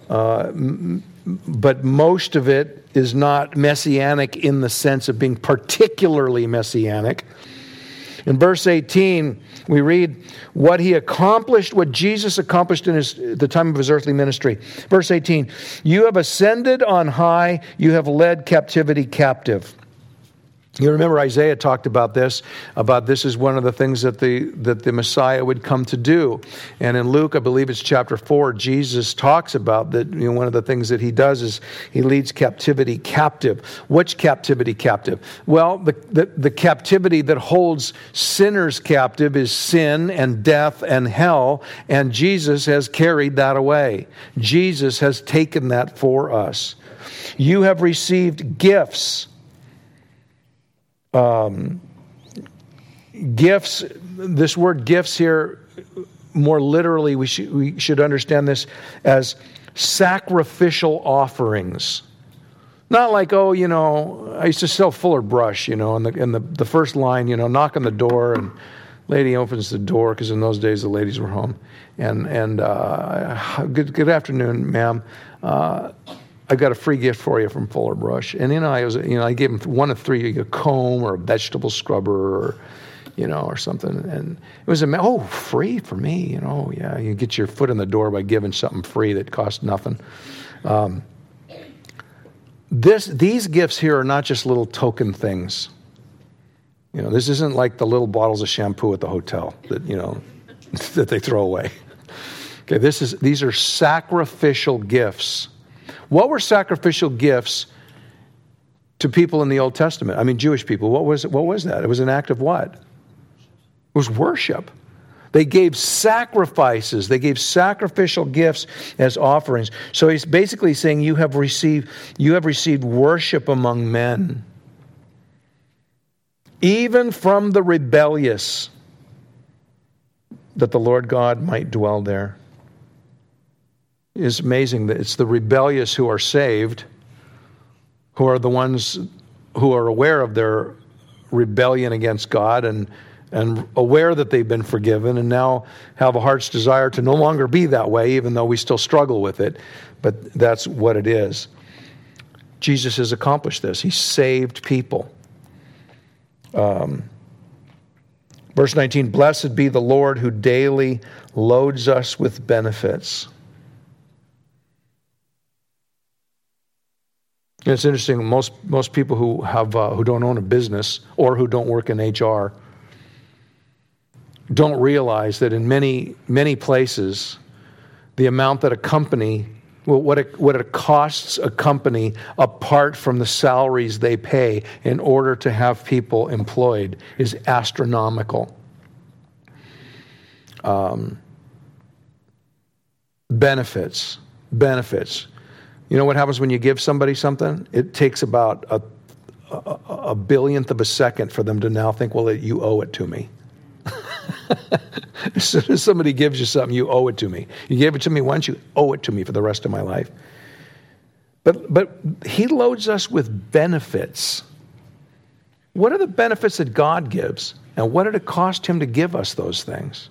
but most of it is not messianic in the sense of being particularly messianic. In verse 18, we read what he accomplished, what Jesus accomplished in the time of his earthly ministry. Verse 18, you have ascended on high, you have led captivity captive. You remember Isaiah talked about this is one of the things that the Messiah would come to do. And in Luke, I believe it's chapter 4, Jesus talks about that. You know, one of the things that he does is he leads captivity captive. Which captivity captive? Well, the captivity that holds sinners captive is sin and death and hell, and Jesus has carried that away. Jesus has taken that for us. You have received gifts. Gifts, this word gifts here, more literally, we should understand this as sacrificial offerings. Not like, I used to sell Fuller Brush, and the first line, knock on the door, and lady opens the door, because in those days the ladies were home, and good afternoon, ma'am. I've got a free gift for you from Fuller Brush. And, I gave him one of three, a comb or a vegetable scrubber or something. And it was free for me, yeah. You get your foot in the door by giving something free that costs nothing. These gifts here are not just little token things. This isn't like the little bottles of shampoo at the hotel that, that they throw away. Okay, these are sacrificial gifts. What were sacrificial gifts to people in the Old Testament? I mean, Jewish people. What was that? It was an act of what? It was worship. They gave sacrifices. They gave sacrificial gifts as offerings. So he's basically saying you have received worship among men, even from the rebellious, that the Lord God might dwell there. It's amazing that it's the rebellious who are saved, who are the ones who are aware of their rebellion against God and aware that they've been forgiven and now have a heart's desire to no longer be that way, even though we still struggle with it. But that's what it is. Jesus has accomplished this. He saved people. Verse 19, blessed be the Lord who daily loads us with benefits. It's interesting. Most people who don't own a business or who don't work in HR don't realize that in many places, the amount that a company, what it costs a company apart from the salaries they pay in order to have people employed is astronomical. Benefits. You know what happens when you give somebody something? It takes about a billionth of a second for them to now think, well, you owe it to me. As soon as somebody gives you something, you owe it to me. You gave it to me once, you owe it to me for the rest of my life. But he loads us with benefits. What are the benefits that God gives? And what did it cost him to give us those things?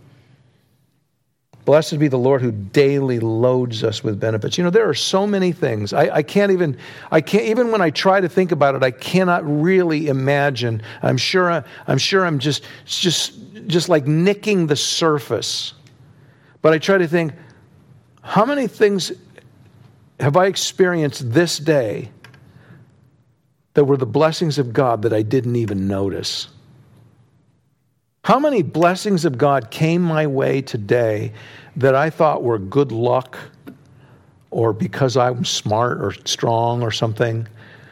Blessed be the Lord who daily loads us with benefits. There are so many things. I can't even when I try to think about it, I cannot really imagine. I'm sure I'm just like nicking the surface. But I try to think, how many things have I experienced this day that were the blessings of God that I didn't even notice? How many blessings of God came my way today that I thought were good luck or because I'm smart or strong or something.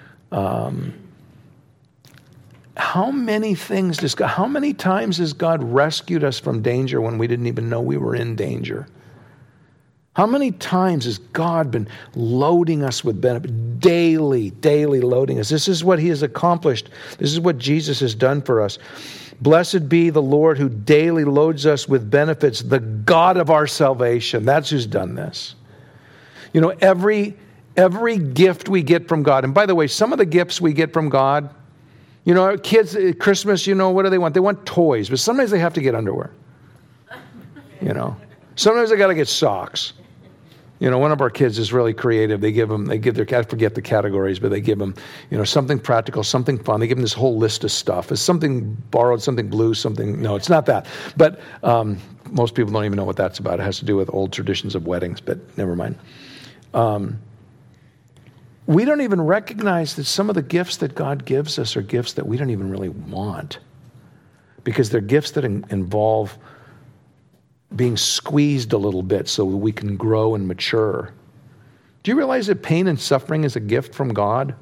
How many times has God rescued us from danger when we didn't even know we were in danger? How many times has God been loading us with benefit, daily loading us? This is what he has accomplished. This is what Jesus has done for us. Blessed be the Lord who daily loads us with benefits, the God of our salvation. That's who's done this. You know, every gift we get from God, and by the way, some of the gifts we get from God, you know, kids at Christmas, you know, what do they want? They want toys, but sometimes they have to get underwear. You know, sometimes they got to get socks. You know, one of our kids is really creative. They give their, I forget the categories, but they give them, you know, something practical, something fun. They give them this whole list of stuff. It's something borrowed, something blue, something, no, it's not that. But most people don't even know what that's about. It has to do with old traditions of weddings, but never mind. We don't even recognize that some of the gifts that God gives us are gifts that we don't even really want, because they're gifts that involve being squeezed a little bit so that we can grow and mature. Do you realize that pain and suffering is a gift from God?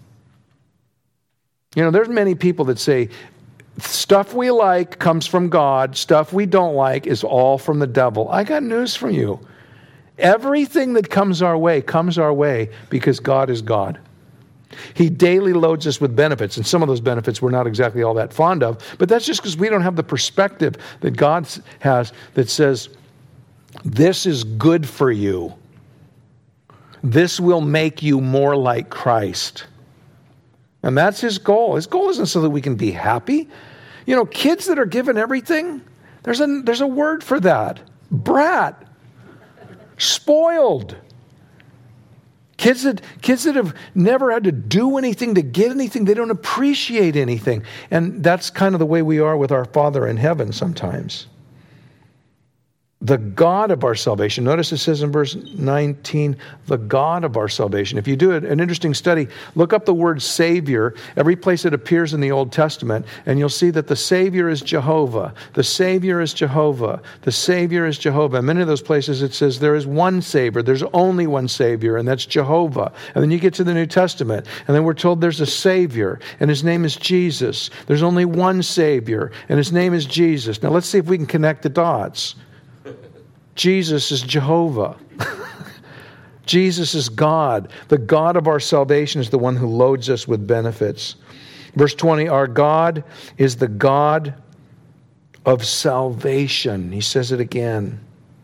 You know, there's many people that say stuff we like comes from God, stuff we don't like is all from the devil. I got news for you. Everything that comes our way because God is God. He daily loads us with benefits, and some of those benefits we're not exactly all that fond of, but that's just because we don't have the perspective that God has that says, this is good for you. This will make you more like Christ. And that's his goal. His goal isn't so that we can be happy. You know, kids that are given everything, there's a word for that. Brat. Spoiled. Kids that have never had to do anything to get anything, they don't appreciate anything. And that's kind of the way we are with our Father in heaven sometimes. The God of our salvation. Notice it says in verse 19, the God of our salvation. If you do an interesting study, look up the word Savior, every place it appears in the Old Testament, and you'll see that the Savior is Jehovah. The Savior is Jehovah. The Savior is Jehovah. In many of those places it says there is one Savior. There's only one Savior, and that's Jehovah. And then you get to the New Testament, and then we're told there's a Savior, and his name is Jesus. There's only one Savior, and his name is Jesus. Now let's see if we can connect the dots. Jesus is Jehovah. Jesus is God. The God of our salvation is the one who loads us with benefits. Verse 20, our God is the God of salvation. He says it again.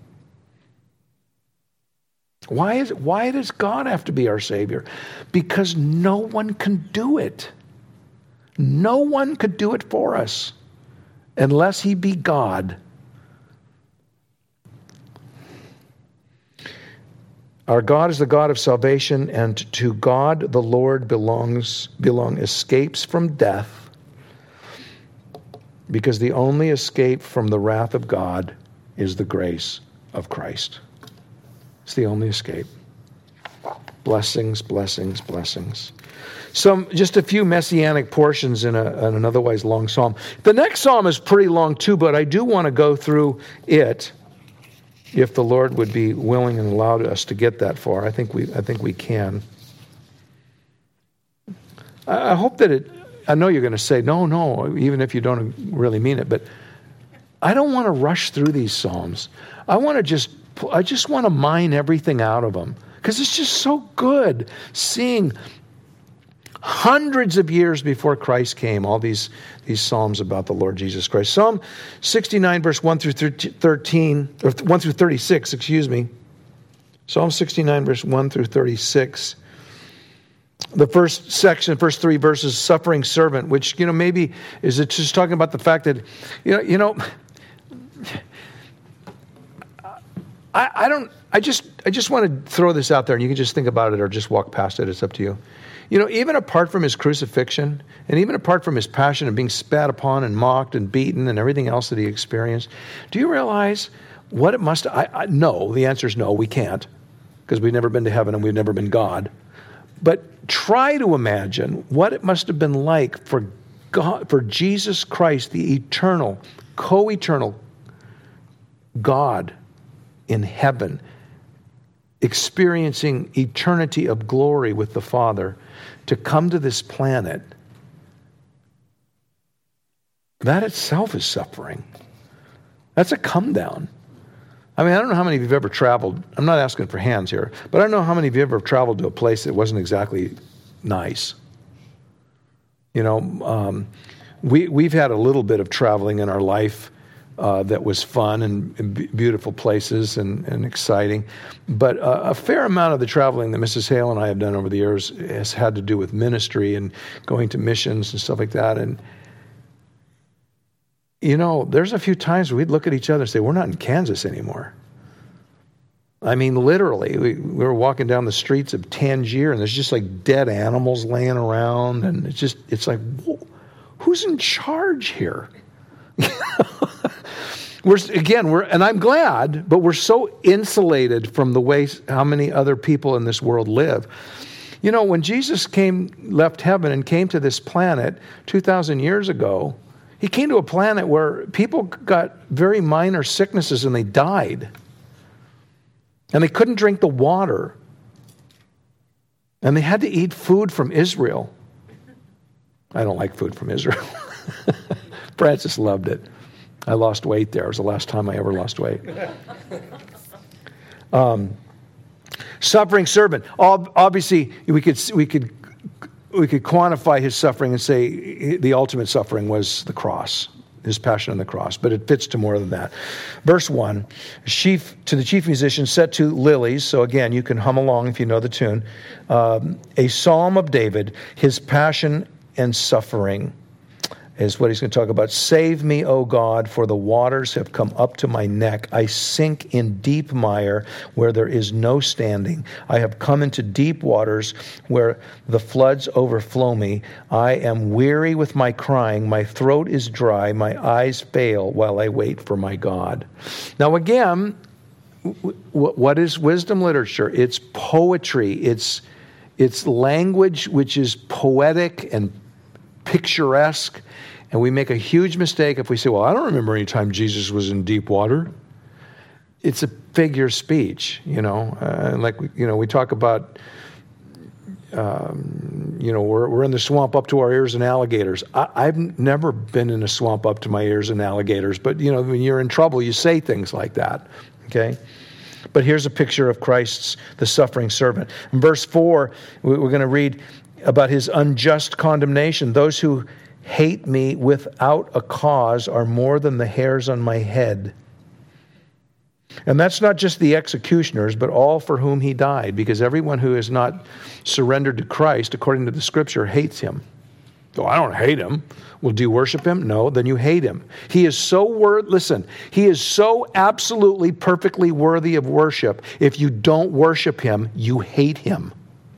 Why does God have to be our Savior? Because no one can do it. No one could do it for us unless he be God. Our God is the God of salvation, and to God the Lord belong escapes from death, because the only escape from the wrath of God is the grace of Christ. It's the only escape. Blessings, blessings, blessings. Just a few messianic portions in an otherwise long psalm. The next psalm is pretty long too, but I do want to go through it. If the Lord would be willing and allow us to get that far, I think we can. I hope that I know you're going to say, no, even if you don't really mean it, but I don't want to rush through these Psalms. I just want to mine everything out of them, because it's just so good seeing hundreds of years before Christ came, all these Psalms about the Lord Jesus Christ. Psalm 69, verse 1 through 13, or 1 through 36, excuse me. Psalm 69, verse 1 through 36. The first section, first three verses, suffering servant, which, maybe is it just talking about the fact that, I just want to throw this out there, and you can just think about it or just walk past it. It's up to you. Even apart from his crucifixion, and even apart from his passion and being spat upon and mocked and beaten and everything else that he experienced, do you realize what it must... No, the answer is no, we can't, because we've never been to heaven and we've never been God. But try to imagine what it must have been like for God, for Jesus Christ, the eternal, co-eternal God in heaven, experiencing eternity of glory with the Father, to come to this planet, that itself is suffering. That's a come down. I mean, I don't know how many of you have ever traveled. I'm not asking for hands here, but I don't know how many of you have ever traveled to a place that wasn't exactly nice. You know, we've had a little bit of traveling in our life that was fun and beautiful places and exciting. But a fair amount of the traveling that Mrs. Hale and I have done over the years has had to do with ministry and going to missions and stuff like that. And, you know, there's a few times where we'd look at each other and say, we're not in Kansas anymore. I mean, literally, we were walking down the streets of Tangier, and there's just like dead animals laying around. And it's like, who's in charge here? And I'm glad, but we're so insulated from the way how many other people in this world live. You know, when Jesus left heaven and came to this planet 2,000 years ago, he came to a planet where people got very minor sicknesses and they died. And they couldn't drink the water. And they had to eat food from Israel. I don't like food from Israel. Francis loved it. I lost weight there. It was the last time I ever lost weight. Suffering servant. Obviously, we could quantify his suffering and say the ultimate suffering was the cross, his passion on the cross. But it fits to more than that. Verse 1, to the chief musician set to lilies. So again, you can hum along if you know the tune. A psalm of David, his passion and suffering is what he's going to talk about. Save me, O God, for the waters have come up to my neck. I sink in deep mire where there is no standing. I have come into deep waters where the floods overflow me. I am weary with my crying. My throat is dry. My eyes fail while I wait for my God. Now again, what is wisdom literature? It's poetry. It's language which is poetic and picturesque. And we make a huge mistake if we say, well, I don't remember any time Jesus was in deep water. It's a figure of speech, you know. We talk about, we're in the swamp up to our ears in alligators. I've never been in a swamp up to my ears in alligators. But, you know, when you're in trouble, you say things like that, okay? But here's a picture of Christ's, the suffering servant. In verse 4, we're going to read about his unjust condemnation. Those who hate me without a cause are more than the hairs on my head. And that's not just the executioners, but all for whom he died, because everyone who is not surrendered to Christ, according to the scripture, hates him. Oh, I don't hate him. Well, do you worship him? No, then you hate him. He is he is so absolutely perfectly worthy of worship. If you don't worship him, you hate him.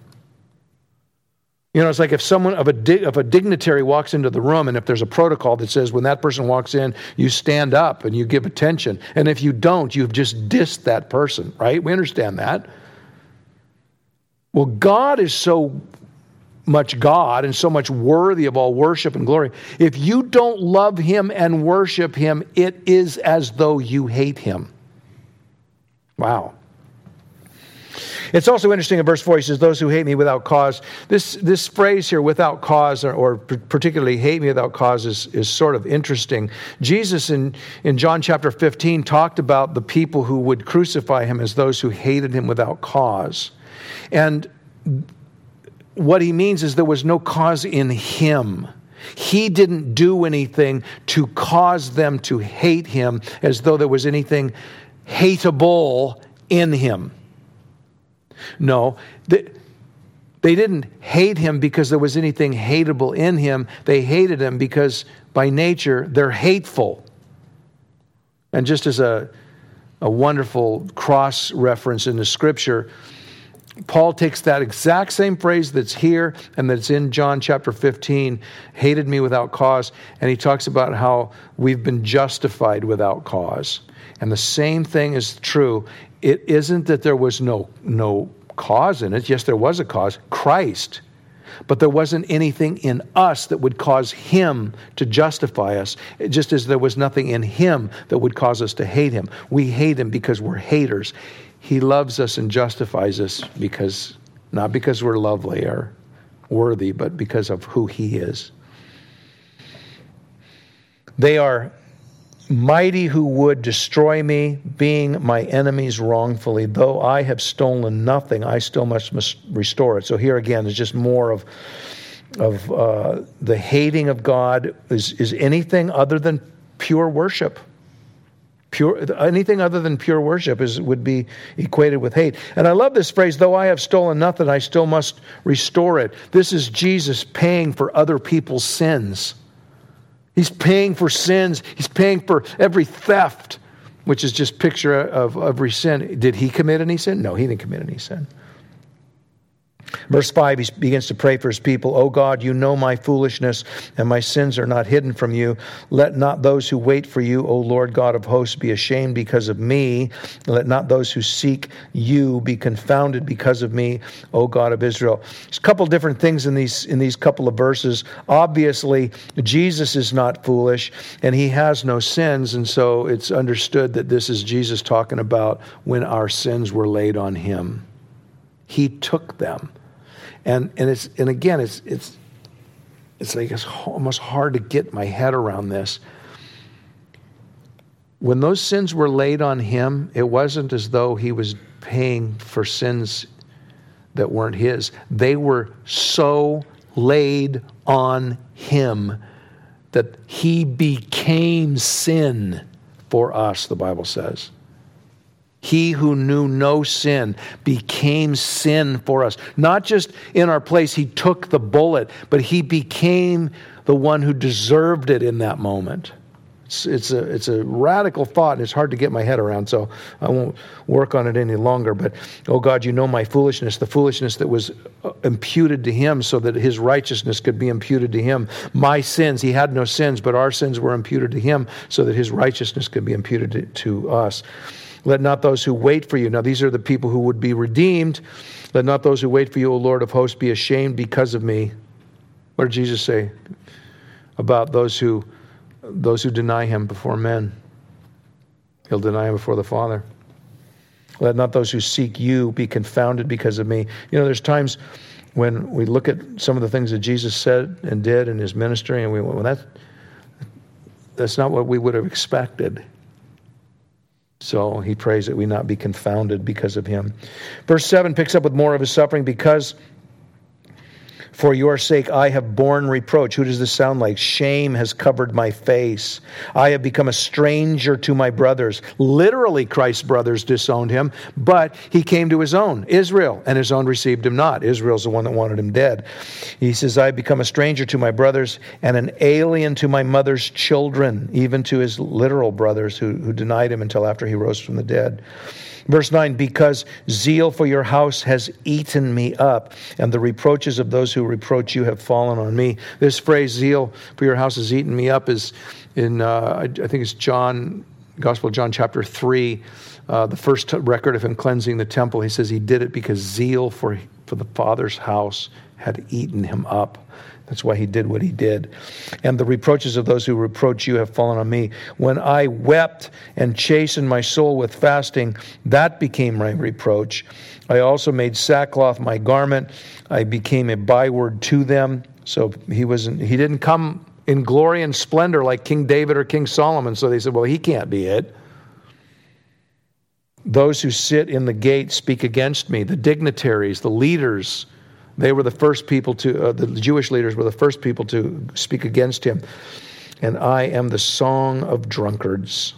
You know, it's like if someone of a dignitary walks into the room, and if there's a protocol that says when that person walks in, you stand up and you give attention. And if you don't, you've just dissed that person, right? We understand that. Well, God is so much God and so much worthy of all worship and glory. If you don't love him and worship him, it is as though you hate him. Wow. It's also interesting in verse 4, he says, those who hate me without cause. This phrase here, without cause, or particularly hate me without cause, is sort of interesting. Jesus in John chapter 15 talked about the people who would crucify him as those who hated him without cause. And what he means is there was no cause in him. He didn't do anything to cause them to hate him as though there was anything hateable in him. No, they didn't hate him because there was anything hateable in him. They hated him because by nature they're hateful. And just as a wonderful cross reference in the scripture, Paul takes that exact same phrase that's here and that's in John chapter 15, hated me without cause, and he talks about how we've been justified without cause. And the same thing is true. It isn't that there was no cause in it. Yes, there was a cause. Christ. But there wasn't anything in us that would cause him to justify us, just as there was nothing in him that would cause us to hate him. We hate him because we're haters. He loves us and justifies us not because we're lovely or worthy, but because of who he is. They are mighty who would destroy me, being my enemies wrongfully. Though I have stolen nothing, I still must restore it. So here again is just more of the hating of God is anything other than pure worship. Anything other than pure worship would be equated with hate. And I love this phrase, though I have stolen nothing, I still must restore it. This is Jesus paying for other people's sins. He's paying for sins. He's paying for every theft, which is just picture of every sin. Did he commit any sin? No, he didn't commit any sin. Verse 5, he begins to pray for his people. O God, you know my foolishness, and my sins are not hidden from you. Let not those who wait for you, O Lord God of hosts, be ashamed because of me. Let not those who seek you be confounded because of me, O God of Israel. There's a couple different things in these couple of verses. Obviously, Jesus is not foolish, and he has no sins, and so it's understood that this is Jesus talking about when our sins were laid on him. He took them, and again it's like it's almost hard to get my head around this. When those sins were laid on him, it wasn't as though he was paying for sins that weren't his. They were so laid on him that he became sin for us, the Bible says. He who knew no sin became sin for us. Not just in our place, he took the bullet, but he became the one who deserved it in that moment. It's a radical thought, and it's hard to get my head around, so I won't work on it any longer. But, oh God, you know my foolishness, the foolishness that was imputed to him so that his righteousness could be imputed to him. My sins, he had no sins, but our sins were imputed to him so that his righteousness could be imputed to us. Let not those who wait for you. Now, these are the people who would be redeemed. Let not those who wait for you, O Lord of hosts, be ashamed because of me. What did Jesus say about those who deny him before men? He'll deny him before the Father. Let not those who seek you be confounded because of me. You know, there's times when we look at some of the things that Jesus said and did in his ministry, and we went, well, that's not what we would have expected. So he prays that we not be confounded because of him. Verse 7 picks up with more of his suffering. Because for your sake I have borne reproach. Who does this sound like? Shame has covered my face. I have become a stranger to my brothers. Literally, Christ's brothers disowned him, but he came to his own, Israel, and his own received him not. Israel's the one that wanted him dead. He says, I have become a stranger to my brothers and an alien to my mother's children, even to his literal brothers who denied him until after he rose from the dead. Verse 9, because zeal for your house has eaten me up, and the reproaches of those who reproach you have fallen on me. This phrase, zeal for your house has eaten me up, is in, I think it's Gospel of John chapter 3, the first record of him cleansing the temple. He says he did it because zeal for the Father's house had eaten him up. That's why he did what he did. And the reproaches of those who reproach you have fallen on me. When I wept and chastened my soul with fasting, that became my reproach. I also made sackcloth my garment. I became a byword to them. So he didn't come in glory and splendor like King David or King Solomon. So they said, well, he can't be it. Those who sit in the gate speak against me. The dignitaries, the leaders, they were the first people the Jewish leaders were the first people to speak against him. And I am the song of drunkards.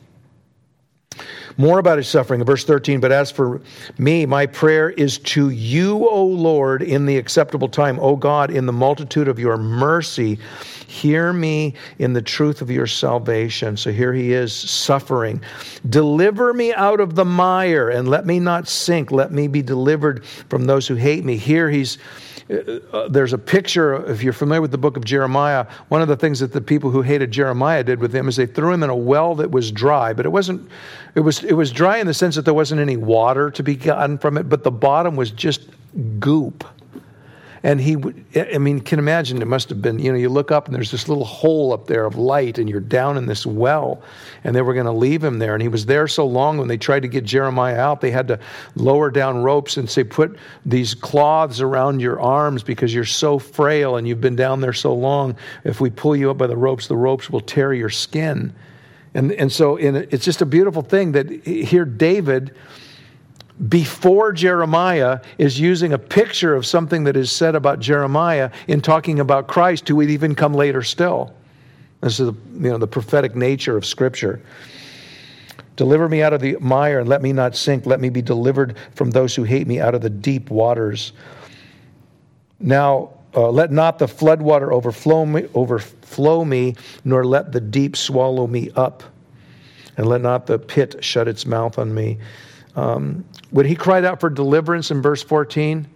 More about his suffering in verse 13. But as for me, my prayer is to you, O Lord, in the acceptable time. O God, in the multitude of your mercy, hear me in the truth of your salvation. So here he is suffering. Deliver me out of the mire and let me not sink. Let me be delivered from those who hate me. Here there's a picture, if you're familiar with the book of Jeremiah, one of the things that the people who hated Jeremiah did with him is they threw him in a well that was dry, but it was dry in the sense that there wasn't any water to be gotten from it, but the bottom was just goop. And can imagine, it must have been, you look up and there's this little hole up there of light and you're down in this well, and they were going to leave him there. And he was there so long, when they tried to get Jeremiah out, they had to lower down ropes and say, put these cloths around your arms because you're so frail and you've been down there so long. If we pull you up by the ropes will tear your skin. And so it's just a beautiful thing that here David, before Jeremiah, is using a picture of something that is said about Jeremiah in talking about Christ, who would even come later still. This is the prophetic nature of Scripture. Deliver me out of the mire and let me not sink. Let me be delivered from those who hate me, out of the deep waters. Now, let not the floodwater overflow me, nor let the deep swallow me up, and let not the pit shut its mouth on me. When he cried out for deliverance in verse 14,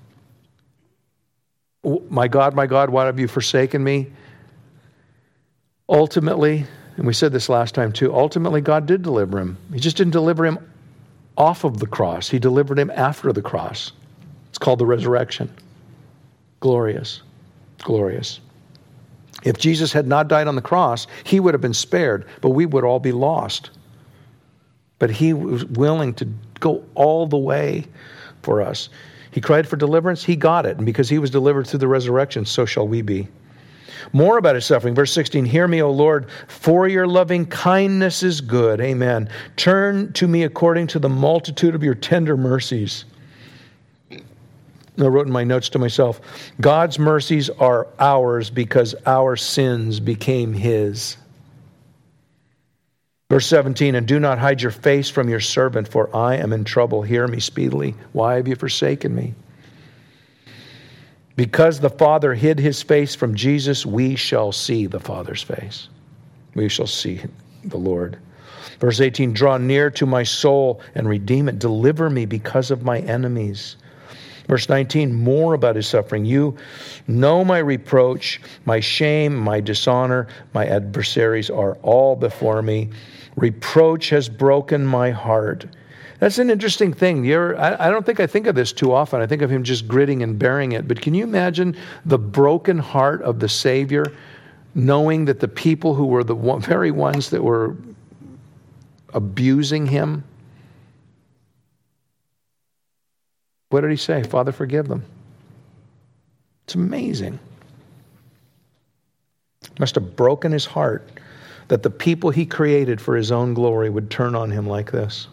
my God, why have you forsaken me? Ultimately, and we said this last time too, ultimately God did deliver him. He just didn't deliver him off of the cross. He delivered him after the cross. It's called the resurrection. Glorious. Glorious. If Jesus had not died on the cross, he would have been spared, but we would all be lost. But he was willing to go all the way for us. He cried for deliverance, he got it. And because he was delivered through the resurrection, so shall we be. More about his suffering. Verse 16, hear me, O Lord, for your loving kindness is good. Amen. Turn to me according to the multitude of your tender mercies. I wrote in my notes to myself, God's mercies are ours because our sins became his. Verse 17, and do not hide your face from your servant, for I am in trouble. Hear me speedily. Why have you forsaken me? Because the Father hid his face from Jesus, we shall see the Father's face. We shall see the Lord. Verse 18, draw near to my soul and redeem it. Deliver me because of my enemies. Verse 19, more about his suffering. You know my reproach, my shame, my dishonor, my adversaries are all before me. Reproach has broken my heart. That's an interesting thing. I don't think I think of this too often. I think of him just gritting and bearing it. But can you imagine the broken heart of the Savior, knowing that the people who were the very ones that were abusing him, what did he say? Father, forgive them. It's amazing. Must have broken his heart that the people he created for his own glory would turn on him like this.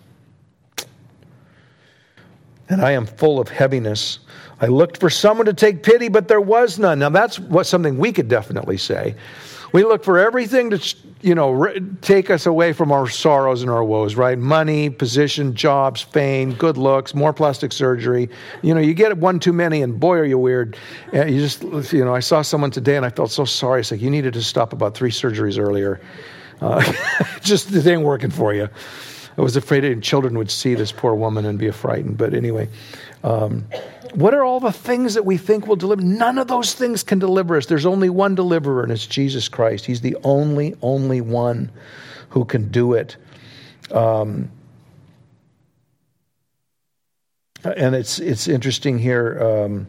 And I am full of heaviness. I looked for someone to take pity, but there was none. Now that's something we could definitely say. We look for everything to, take us away from our sorrows and our woes, right? Money, position, jobs, fame, good looks, more plastic surgery. You get one too many and boy, are you weird. And I saw someone today and I felt so sorry. It's like, you needed to stop about 3 surgeries earlier. Just it ain't working for you. I was afraid that children would see this poor woman and be frightened. But anyway, what are all the things that we think will deliver? None of those things can deliver us. There's only one deliverer, and it's Jesus Christ. He's the only one who can do it. And it's interesting here.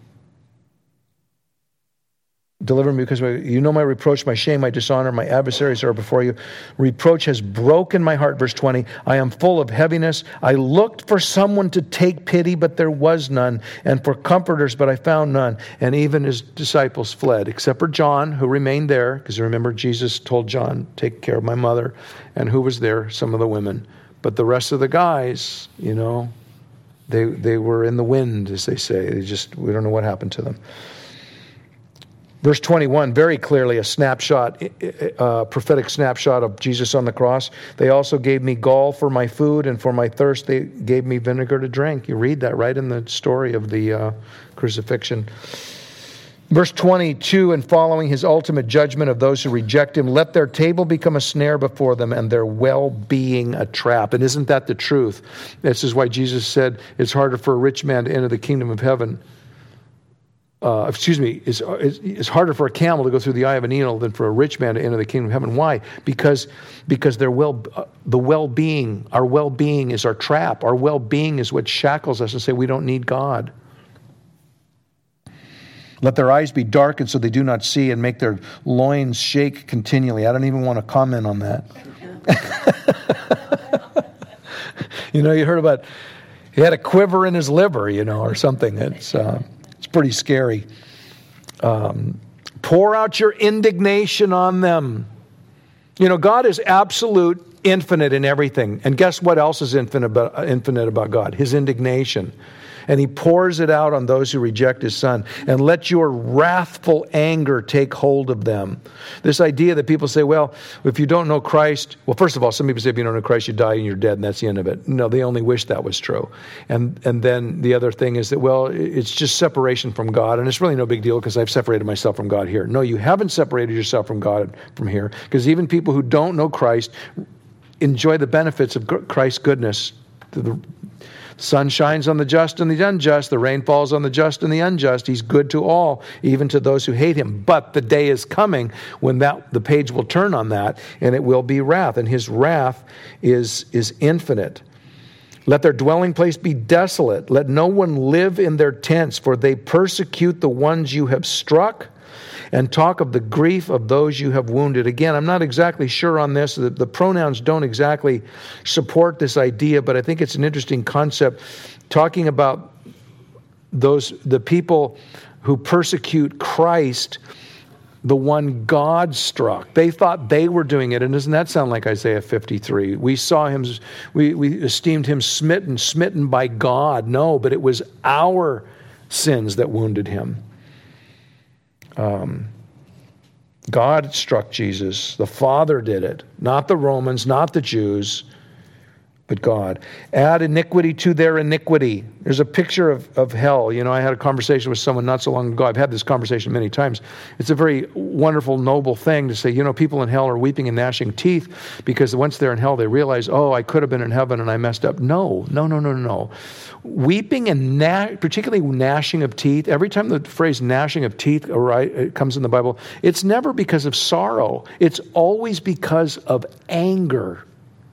Deliver me because you know my reproach, my shame, my dishonor, my adversaries are before you. Reproach has broken my heart. Verse 20, I am full of heaviness. I looked for someone to take pity, but there was none, and for comforters, but I found none. And even his disciples fled, except for John, who remained there, because you remember Jesus told John, take care of my mother, and who was there? Some of the women. But the rest of the guys, they were in the wind, as they say. We don't know what happened to them. Verse 21, very clearly a snapshot, prophetic snapshot of Jesus on the cross. They also gave me gall for my food, and for my thirst they gave me vinegar to drink. You read that right in the story of the crucifixion. Verse 22, and following his ultimate judgment of those who reject him, let their table become a snare before them and their well-being a trap. And isn't that the truth? This is why Jesus said it's harder for a rich man to enter the kingdom of heaven. It's harder for a camel to go through the eye of a needle than for a rich man to enter the kingdom of heaven. Why? Because the well-being, our well-being is our trap. Our well-being is what shackles us and say we don't need God. Let their eyes be darkened so they do not see, and make their loins shake continually. I don't even want to comment on that. You heard about, he had a quiver in his liver, or something. It's pretty scary. Pour out your indignation on them. God is absolute, infinite in everything. And guess what else is infinite about God? His indignation. And he pours it out on those who reject his son. And let your wrathful anger take hold of them. This idea that people say, well, if you don't know Christ, well, first of all, some people say if you don't know Christ, you die and you're dead, and that's the end of it. No, they only wish that was true. And then the other thing is that, well, it's just separation from God, and it's really no big deal because I've separated myself from God here. No, you haven't separated yourself from God from here, because even people who don't know Christ enjoy the benefits of Christ's goodness. The sun shines on the just and the unjust. The rain falls on the just and the unjust. He's good to all, even to those who hate him. But the day is coming when the page will turn on that, and it will be wrath. And his wrath is infinite. Let their dwelling place be desolate. Let no one live in their tents, for they persecute the ones you have struck, and talk of the grief of those you have wounded. Again, I'm not exactly sure on this. The pronouns don't exactly support this idea, but I think it's an interesting concept, talking about the people who persecute Christ, the one God struck. They thought they were doing it, and doesn't that sound like Isaiah 53? We saw him, we esteemed him smitten by God. No, but it was our sins that wounded him. God struck Jesus. The Father did it. Not the Romans, not the Jews, but God. Add iniquity to their iniquity. There's a picture of hell. I had a conversation with someone not so long ago. I've had this conversation many times. It's a very wonderful, noble thing to say, people in hell are weeping and gnashing teeth because once they're in hell, they realize, oh, I could have been in heaven and I messed up. No. Weeping and particularly gnashing of teeth, every time the phrase gnashing of teeth it comes in the Bible, it's never because of sorrow. It's always because of anger.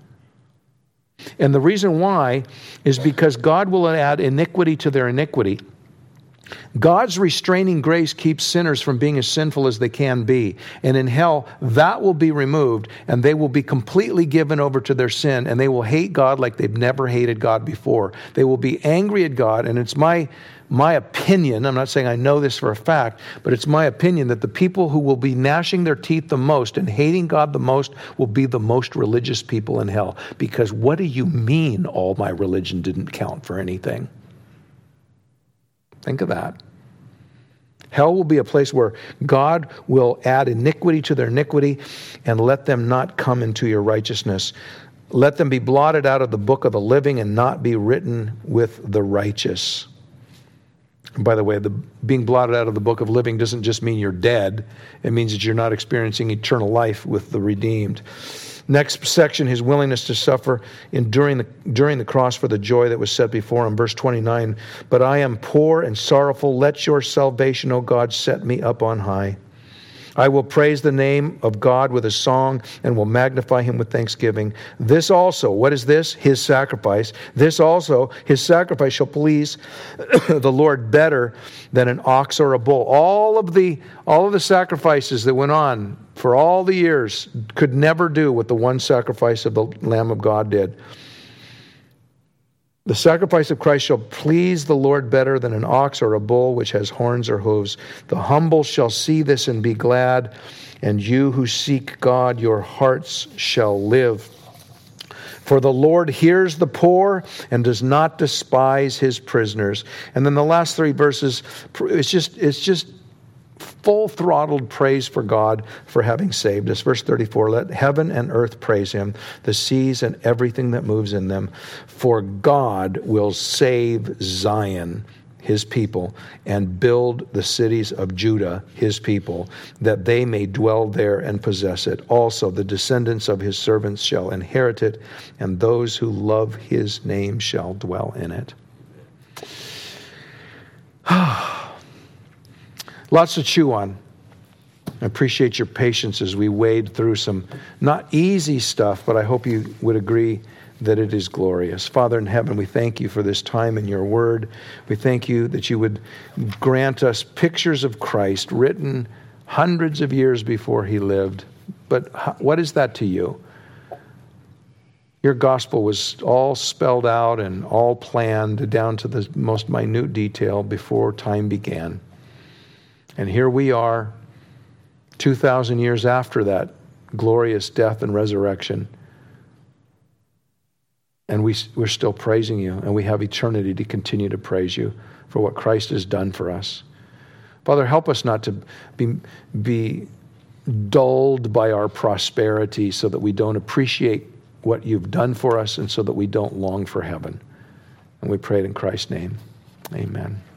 And the reason why is because God will add iniquity to their iniquity. God's restraining grace keeps sinners from being as sinful as they can be. And in hell, that will be removed, and they will be completely given over to their sin, and they will hate God like they've never hated God before. They will be angry at God, and it's my opinion, I'm not saying I know this for a fact, but it's my opinion that the people who will be gnashing their teeth the most and hating God the most will be the most religious people in hell. Because what do you mean all my religion didn't count for anything? Think of that. Hell will be a place where God will add iniquity to their iniquity and let them not come into your righteousness. Let them be blotted out of the book of the living and not be written with the righteous. And by the way, the being blotted out of the book of living doesn't just mean you're dead. It means that you're not experiencing eternal life with the redeemed. Next section, his willingness to suffer during the cross for the joy that was set before him. Verse 29, but I am poor and sorrowful. Let your salvation, O God, set me up on high. I will praise the name of God with a song and will magnify him with thanksgiving. This also, what is this? His sacrifice. This also, his sacrifice shall please the Lord better than an ox or a bull. All of the sacrifices that went on for all the years could never do what the one sacrifice of the Lamb of God did. The sacrifice of Christ shall please the Lord better than an ox or a bull which has horns or hooves. The humble shall see this and be glad, and you who seek God, your hearts shall live. For the Lord hears the poor and does not despise his prisoners. And then the last three verses, it's just full-throttled praise for God for having saved us. Verse 34, let heaven and earth praise him, the seas and everything that moves in them. For God will save Zion, his people, and build the cities of Judah, his people, that they may dwell there and possess it. Also, the descendants of his servants shall inherit it, and those who love his name shall dwell in it. Lots to chew on. I appreciate your patience as we wade through some not easy stuff, but I hope you would agree that it is glorious. Father in heaven, we thank you for this time in your word. We thank you that you would grant us pictures of Christ written hundreds of years before he lived. But what is that to you? Your gospel was all spelled out and all planned down to the most minute detail before time began. And here we are, 2,000 years after that glorious death and resurrection. And we're still praising you, and we have eternity to continue to praise you for what Christ has done for us. Father, help us not to be dulled by our prosperity so that we don't appreciate what you've done for us and so that we don't long for heaven. And we pray it in Christ's name. Amen.